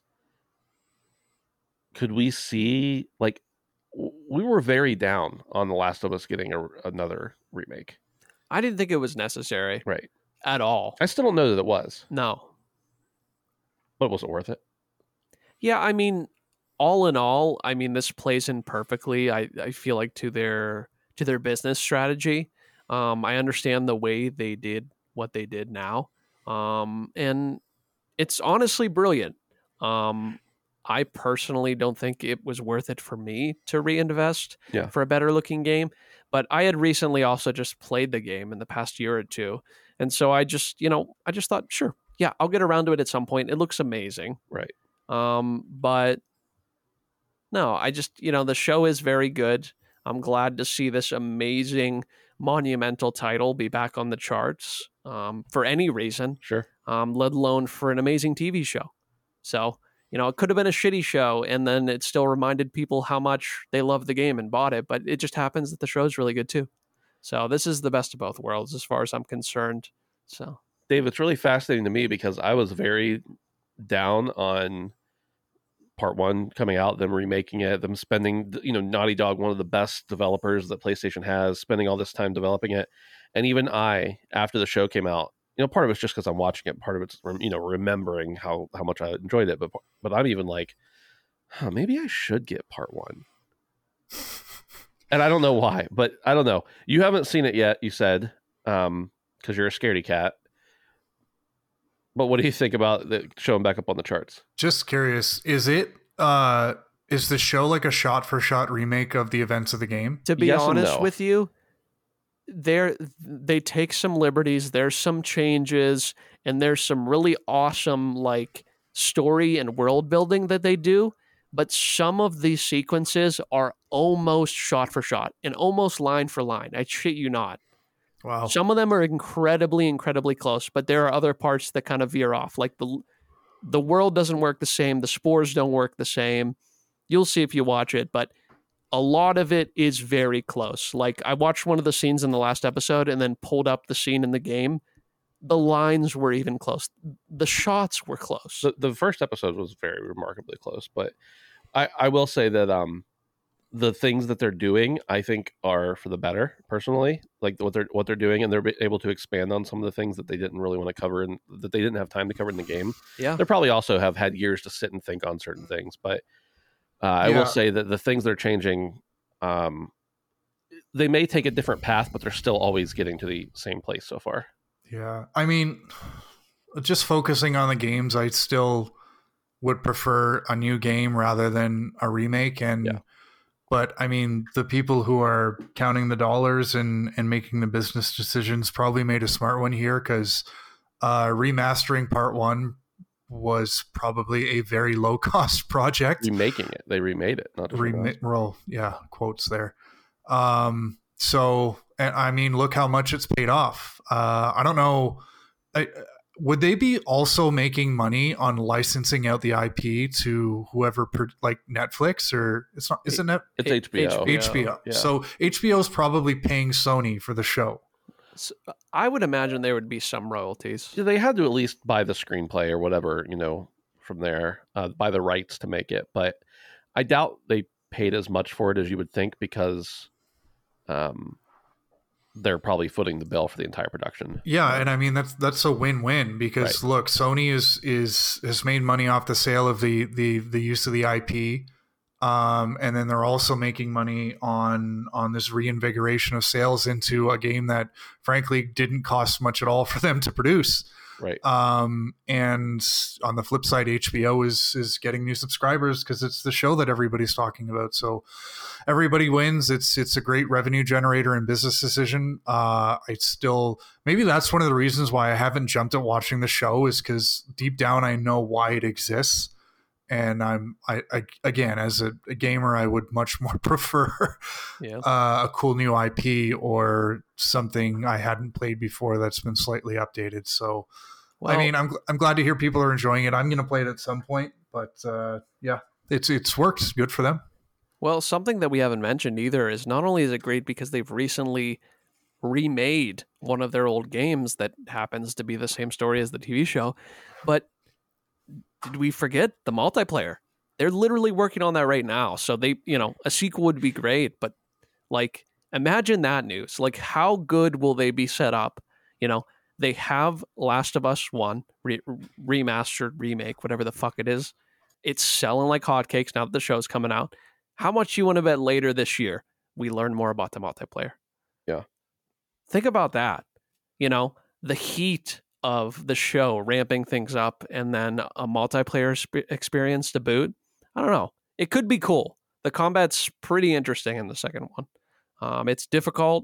could we see, like, we were very down on The Last of Us getting another remake. I didn't think it was necessary Right. at all. I still don't know that it was, No. but was it worth it? Yeah, I mean, all in all, I mean, this plays in perfectly. I feel like to their business strategy. I understand the way they did what they did now, and it's honestly brilliant. I personally don't think it was worth it for me to reinvest for a better looking game, but I had recently also just played the game in the past year or two, and so I just thought, sure, yeah, I'll get around to it at some point. It looks amazing, Right. but no, I just, the show is very good. I'm glad to see this amazing, monumental title be back on the charts for any reason, Sure. let alone for an amazing TV show. So, it could have been a shitty show, and then it still reminded people how much they loved the game and bought it, but it just happens that the show is really good too. So this is the best of both worlds as far as I'm concerned. So, Dave, it's really fascinating to me because I was very down on Part 1 coming out, them remaking it, them spending, Naughty Dog, one of the best developers that PlayStation has, spending all this time developing it. And even I, after the show came out, part of it's just because I'm watching it, part of it's, remembering how much I enjoyed it. But I'm even like, maybe I should get Part 1. And I don't know why, but I don't know. You haven't seen it yet, you said, because you're a scaredy cat. But what do you think about the showing back up on the charts? Just curious, is the show like a shot-for-shot remake of the events of the game? to be Yes and honest no. with you, they take some liberties, there's some changes, and there's some really awesome like story and world building that they do, but some of these sequences are almost shot for shot and almost line for line. I shit you not. Wow. Some of them are incredibly, incredibly close, but there are other parts that kind of veer off. Like the world doesn't work the same. The spores don't work the same. You'll see if you watch it, but a lot of it is very close. Like I watched one of the scenes in the last episode and then pulled up the scene in the game. The lines were even close. The shots were close. The first episode was very remarkably close, but I will say that the things that they're doing, I think, are for the better. Personally, like what they're doing, and they're able to expand on some of the things that they didn't really want to cover and that they didn't have time to cover in the game. Yeah, they probably also have had years to sit and think on certain things, but I will say that the things they're changing, they may take a different path, but they're still always getting to the same place so far. Yeah, I mean, just focusing on the games, I still would prefer a new game rather than a remake. And but I mean, the people who are counting the dollars and making the business decisions probably made a smart one here, because remastering part 1 was probably a very low cost project. Remaking it, they remade it, not just quotes there. So, and I mean, look how much it's paid off. I don't know. Would they be also making money on licensing out the IP to whoever, like Netflix, or it's not? Isn't it? It's HBO. HBO. Yeah. So HBO is probably paying Sony for the show. So I would imagine there would be some royalties. Yeah, they had to at least buy the screenplay or whatever, from there, buy the rights to make it. But I doubt they paid as much for it as you would think, because they're probably footing the bill for the entire production. Yeah, and I mean that's a win-win, because look, Sony has made money off the sale of the use of the IP, and then they're also making money on this reinvigoration of sales into a game that frankly didn't cost much at all for them to produce. Right. And on the flip side, HBO is getting new subscribers because it's the show that everybody's talking about. So everybody wins. It's a great revenue generator and business decision. Maybe that's one of the reasons why I haven't jumped at watching the show, is because deep down I know why it exists. And I again, as a gamer, I would much more prefer a cool new IP or something I hadn't played before that's been slightly updated. So, I mean, I'm glad to hear people are enjoying it. I'm going to play it at some point, but it's worked. It's good for them. Well, something that we haven't mentioned either is not only is it great because they've recently remade one of their old games that happens to be the same story as the TV show, but did we forget the multiplayer? They're literally working on that right now. So they, a sequel would be great, but like, imagine that news. Like, how good will they be set up? They have Last of Us 1 remastered, remake, whatever the fuck it is. It's selling like hotcakes now that the show's coming out. How much you want to bet later this year we learn more about the multiplayer? Yeah. Think about that. The heat of the show ramping things up and then a multiplayer experience to boot. I don't know. It could be cool. The combat's pretty interesting in the second one. It's difficult,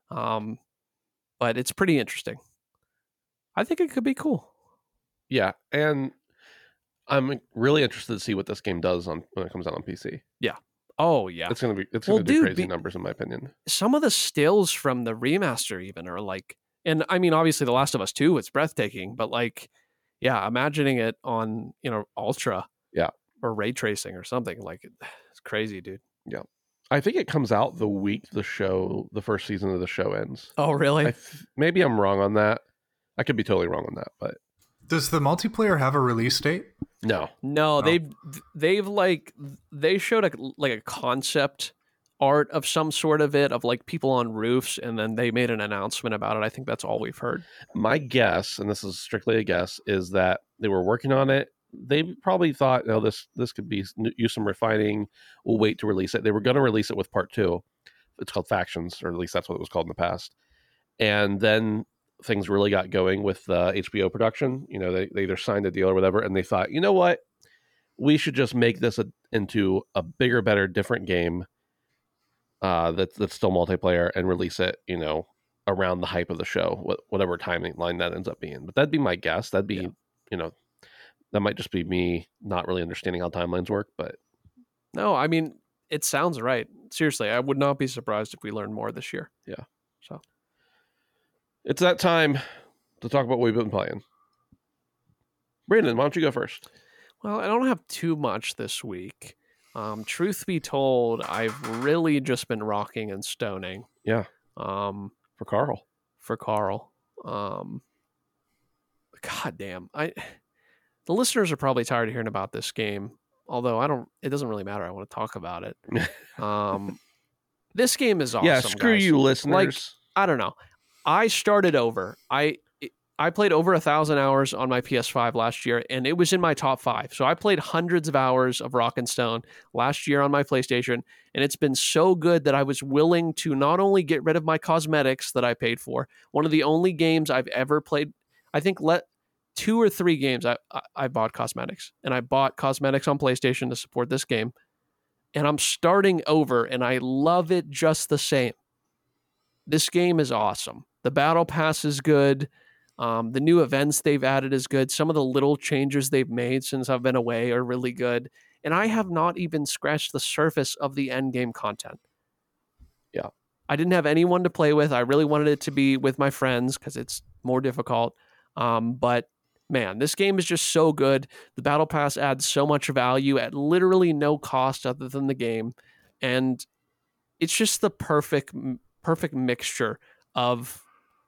but it's pretty interesting. I think it could be cool. Yeah, and I'm really interested to see what this game does when it comes out on PC. Yeah. Oh yeah. It's gonna do crazy numbers in my opinion. Some of the stills from the remaster even are like, and I mean, obviously The Last of Us 2, it's breathtaking, but like, yeah, imagining it on, Ultra or ray tracing or something, like, it's crazy, dude. Yeah. I think it comes out the week the first season of the show ends. Oh, really? Maybe I'm wrong on that. I could be totally wrong on that, but. Does the multiplayer have a release date? No. They showed a concept art of some sort of it, of like people on roofs, and then they made an announcement about it. I think that's all we've heard. My guess, and this is strictly a guess, is that they were working on it. They probably thought, no, this could use some refining. We'll wait to release it. They were going to release it with part 2. It's called Factions, or at least that's what it was called in the past. And then things really got going with HBO production. They either signed a deal or whatever, and they thought, you know what? We should just make this into a bigger, better, different game that's still multiplayer, and release it, around the hype of the show, whatever timeline that ends up being. But that'd be my guess. That'd be, that might just be me not really understanding how timelines work. But no, I mean, it sounds right. Seriously, I would not be surprised if we learn more this year. Yeah. So, It's that time to talk about what we've been playing. Brandon, why don't you go first? Well, I don't have too much this week. Truth be told, I've really just been rocking and stoning. Yeah. For Carl. God damn. The listeners are probably tired of hearing about this game. Although it doesn't really matter. I want to talk about it. This game is awesome. Yeah, screw guys. you, listeners. Like, I don't know. I started over. I played over 1,000 hours on my PS5 last year, and it was in my top 5. So I played hundreds of hours of Rock and Stone last year on my PlayStation, and it's been so good that I was willing to not only get rid of my cosmetics that I paid for. One of the only games I've ever played, I think 2 or 3 games I bought cosmetics, and I bought cosmetics on PlayStation to support this game, and I'm starting over, and I love it just the same. This game is awesome. The Battle Pass is good. The new events they've added is good. Some of the little changes they've made since I've been away are really good. And I have not even scratched the surface of the end game content. Yeah. I didn't have anyone to play with. I really wanted it to be with my friends because it's more difficult. But man, this game is just so good. The Battle Pass adds so much value at literally no cost other than the game. And it's just the perfect mixture of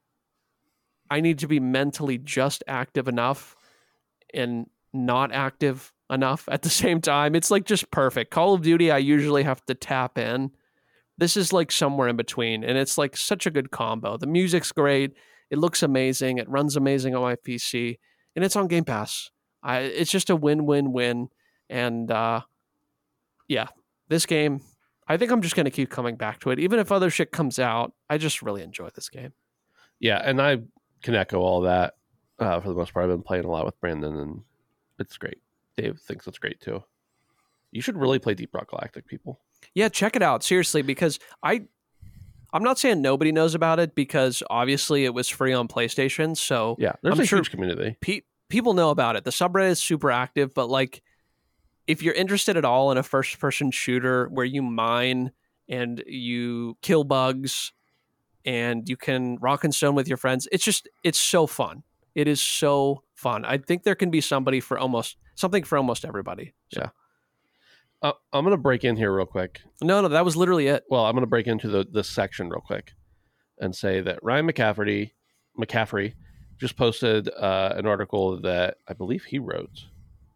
I need to be mentally just active enough and not active enough at the same time. It's like just perfect. Call of Duty, I usually have to tap in. This is like somewhere in between, and it's like such a good combo. The music's great. It looks amazing. It runs amazing on my PC, and it's on Game Pass. It's just a win-win-win. And yeah, this game, I think I'm just going to keep coming back to it. Even if other shit comes out, I just really enjoy this game. Yeah, and I can echo all that. For the most part, I've been playing a lot with Brandon, and it's great. Dave thinks it's great too. You should really play Deep Rock Galactic, people. Yeah, check it out, seriously, because I'm not saying nobody knows about it, because obviously it was free on PlayStation, so yeah, there's a huge community. People know about it. The subreddit is super active, but like, if you're interested at all in a first-person shooter where you mine and you kill bugs and you can rock and stone with your friends, it's so fun. It is so fun. I think there can be something for almost everybody. So. Yeah. I'm going to break in here real quick. No, that was literally it. Well, I'm going to break into this section real quick and say that Ryan McCaffrey just posted an article that I believe he wrote.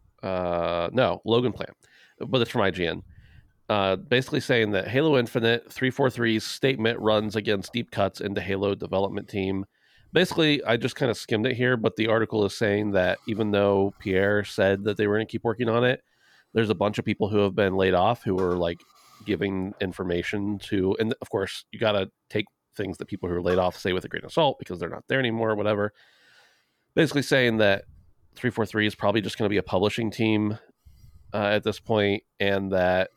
No, Logan Plant, but it's from IGN. Basically saying that Halo Infinite 343's statement runs against deep cuts into Halo development team. Basically, I just kind of skimmed it here, but the article is saying that even though Pierre said that they were going to keep working on it, there's a bunch of people who have been laid off who are like giving information to, and of course you got to take things that people who are laid off say with a grain of salt because they're not there anymore or whatever. Basically saying that 343 is probably just going to be a publishing team at this point, and that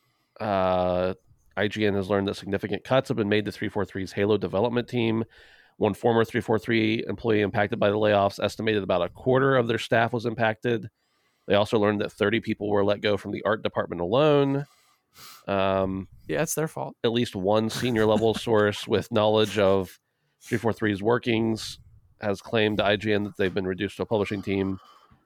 IGN has learned that significant cuts have been made to 343's Halo development team. One former 343 employee impacted by the layoffs estimated about a quarter of their staff was impacted. They also learned that 30 people were let go from the art department alone. Yeah, it's their fault. At least one senior level source with knowledge of 343's workings has claimed to IGN that they've been reduced to a publishing team.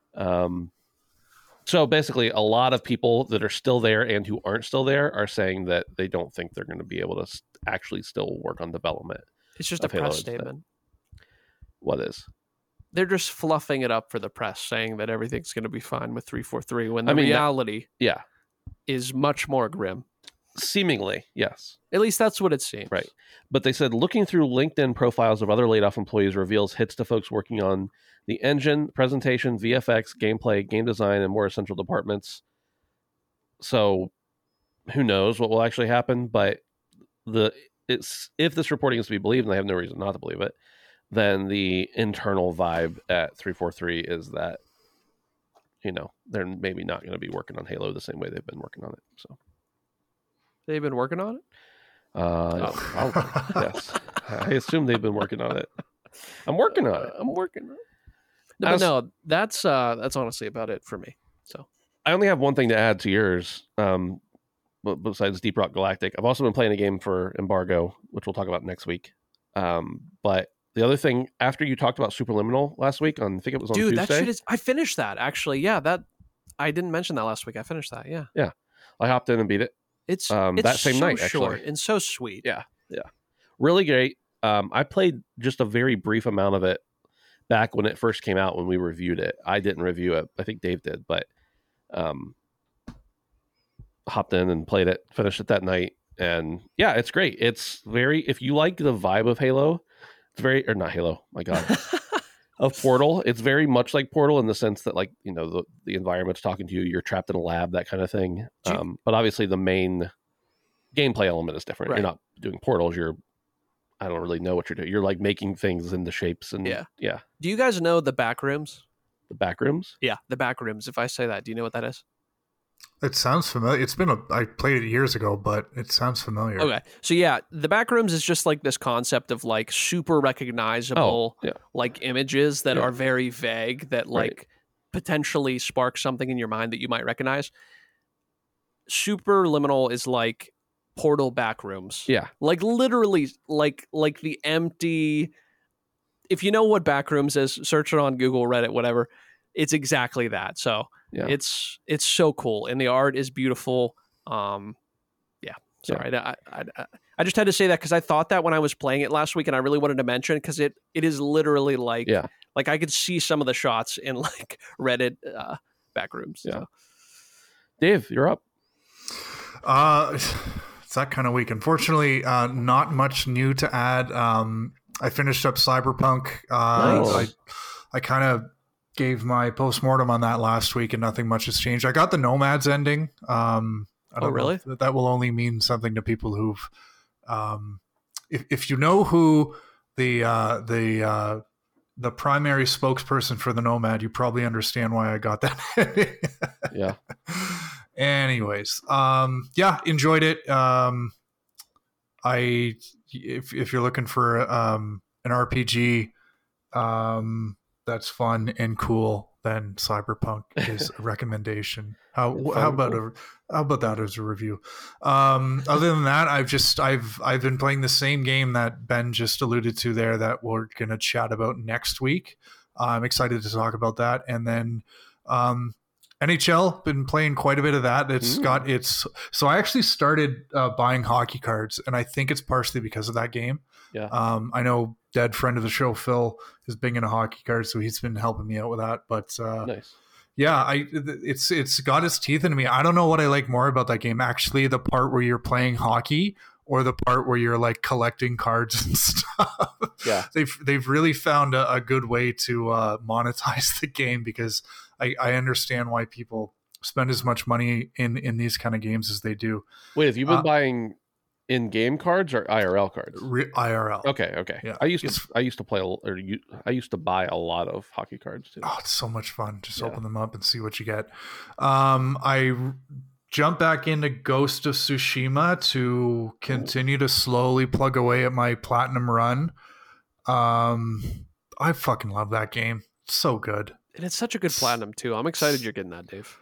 So basically, a lot of people that are still there and who aren't still there are saying that they don't think they're going to be able to actually still work on development. It's just a press statement. What is? They're just fluffing it up for the press, saying that everything's going to be fine with 343, when the reality is much more grim. Seemingly, yes. At least that's what it seems. Right. But they said looking through LinkedIn profiles of other laid-off employees reveals hits to folks working on the engine, presentation, VFX, gameplay, game design, and more essential departments. So who knows what will actually happen, but if this reporting is to be believed, and I have no reason not to believe it, then the internal vibe at 343 is that, they're maybe not going to be working on Halo the same way they've been working on it. So they've been working on it? Probably, yes. I assume they've been working on it. I'm working on it. No, that's honestly about it for me. So I only have one thing to add to yours. Besides Deep Rock Galactic, I've also been playing a game for Embargo, which we'll talk about next week. But the other thing, after you talked about Superliminal last week, I think it was on Tuesday. Dude, that shit is. I finished that actually. Yeah, that I didn't mention that last week. I finished that. Yeah. Yeah, I hopped in and beat it. It's that same so night, short actually. and so sweet. Yeah, really great. I played just a very brief amount of it back when it first came out when we reviewed it. I didn't review it. I think Dave did, but hopped in and played it, finished it that night, and yeah, it's great. It's very, if you like the vibe of Halo, it's very, or not Halo, my God, of Portal. It's very much like Portal in the sense that, like, you know, the environment's talking to you, you're trapped in a lab, that kind of thing. But obviously the main gameplay element is different. Right. You're not doing portals. I don't really know what you're doing. You're like making things into shapes and yeah. Do you guys know the back rooms? The back rooms? Yeah, the back rooms. If I say that, do you know what that is? It sounds familiar. I played it years ago, but it sounds familiar. Okay. So yeah, the back rooms is just like this concept of like super recognizable like images that are very vague that like potentially spark something in your mind that you might recognize. Superliminal is like Portal back rooms. Yeah. Like literally like the empty, if you know what back rooms is, search it on Google, Reddit, whatever. It's exactly that. So it's so cool, and the art is beautiful. Sorry, I just had to say that because I thought that when I was playing it last week, and I really wanted to mention because it is literally like I could see some of the shots in like Reddit back rooms. Yeah, so. Dave, you're up. It's that kind of week. Unfortunately, not much new to add. I finished up Cyberpunk. Nice. I kind of gave my postmortem on that last week, and nothing much has changed. I got the Nomads ending. I don't really? know if that will only mean something to people who've, if you know who the primary spokesperson for the Nomad, you probably understand why I got that ending. Yeah. Anyways, enjoyed it. If you're looking for an RPG that's fun and cool, then Cyberpunk is a recommendation. How about that as a review? Other than that, I've been playing the same game that Ben just alluded to there that we're gonna chat about next week. I'm excited to talk about that, and then NHL, been playing quite a bit of that. So I actually started buying hockey cards, and I think it's partially because of that game. Yeah. I know dead friend of the show, Phil, is big into hockey cards, so he's been helping me out with that. But nice. Yeah, it's got its teeth into me. I don't know what I like more about that game, actually, the part where you're playing hockey or the part where you're like collecting cards and stuff. Yeah. They've really found a good way to monetize the game, because I understand why people spend as much money in these kind of games as they do. Wait, have you been buying in-game cards or IRL cards? IRL. Okay. Yeah. I used to buy a lot of hockey cards too. Oh, it's so much fun. Just open them up and see what you get. I jumped back into Ghost of Tsushima to continue to slowly plug away at my platinum run. I fucking love that game. It's so good. And it's such a good platinum too. I'm excited you're getting that, Dave.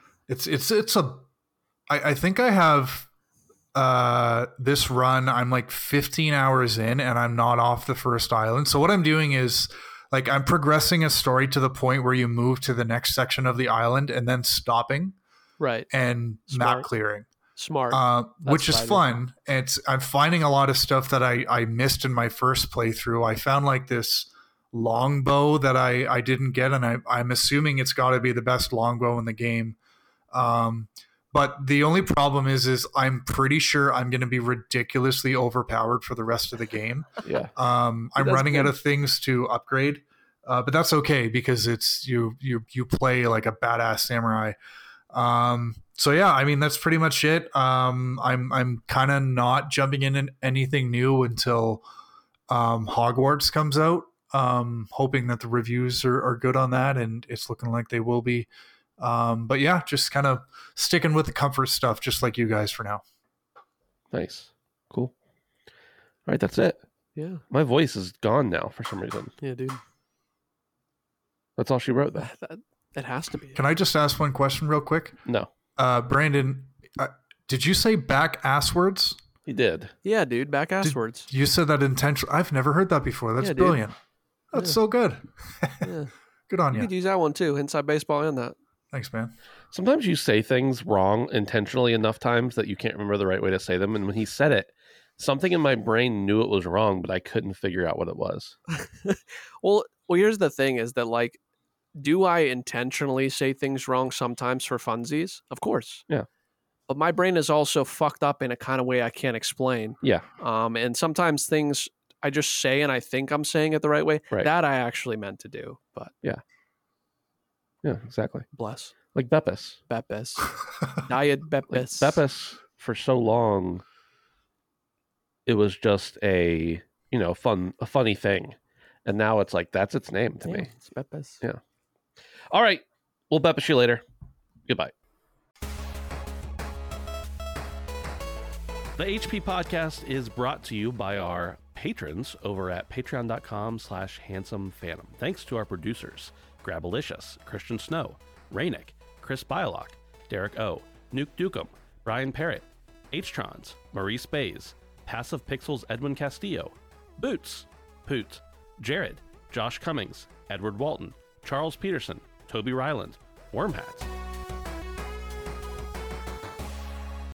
I think I have this run. I'm like 15 hours in, and I'm not off the first island. So what I'm doing is like I'm progressing a story to the point where you move to the next section of the island and then stopping, right, and map clearing. Smart, which is fun. I'm finding a lot of stuff that I missed in my first playthrough. I found like this longbow that I didn't get, and I'm assuming it's got to be the best longbow in the game. But the only problem is I'm pretty sure I'm going to be ridiculously overpowered for the rest of the game. Yeah. I'm running out of things to upgrade, but that's okay because it's you play like a badass samurai. So yeah, I mean that's pretty much it. I'm kind of not jumping in anything new until Hogwarts comes out. Hoping that the reviews are good on that, and it's looking like they will be. But yeah, just kind of sticking with the comfort stuff, just like you guys for now. Nice. Cool. All right, that's it. Yeah. My voice is gone now for some reason. Yeah, dude. That's all she wrote, though. That has to be. Can I just ask one question real quick? No. Brandon, did you say back asswards? He did. Yeah, dude, back asswards. You said that intentionally. I've never heard that before. That's brilliant. That's so good. Yeah. Good on You you. could use that one too. Inside baseball and that. Thanks, man. Sometimes you say things wrong intentionally enough times that you can't remember the right way to say them. And when he said it, something in my brain knew it was wrong, but I couldn't figure out what it was. Well, here's the thing: is that like, do I intentionally say things wrong sometimes for funsies? Of course. Yeah. But my brain is also fucked up in a kind of way I can't explain. Yeah. And sometimes things I just say and I think I'm saying it the right way. Right. That I actually meant to do. But Yeah, exactly. bless. Like Beppis. Beppis. Diet Beppis. Like Beppis, for so long, it was just a funny thing. And now it's like, that's its name to me. It's Beppis. Yeah. All right. We'll Beppis you later. Goodbye. The HP Podcast is brought to you by our patrons over at patreon.com/handsomephantom. Thanks to our producers, Grabalicious, Christian Snow, Rainick, Chris Bylock, Derek O, Nuke Dukem, Brian Parrott, H-Trons, Maurice Bays, Passive Pixels Edwin Castillo, Boots, Poot, Jared, Josh Cummings, Edward Walton, Charles Peterson, Toby Ryland, Wormhat,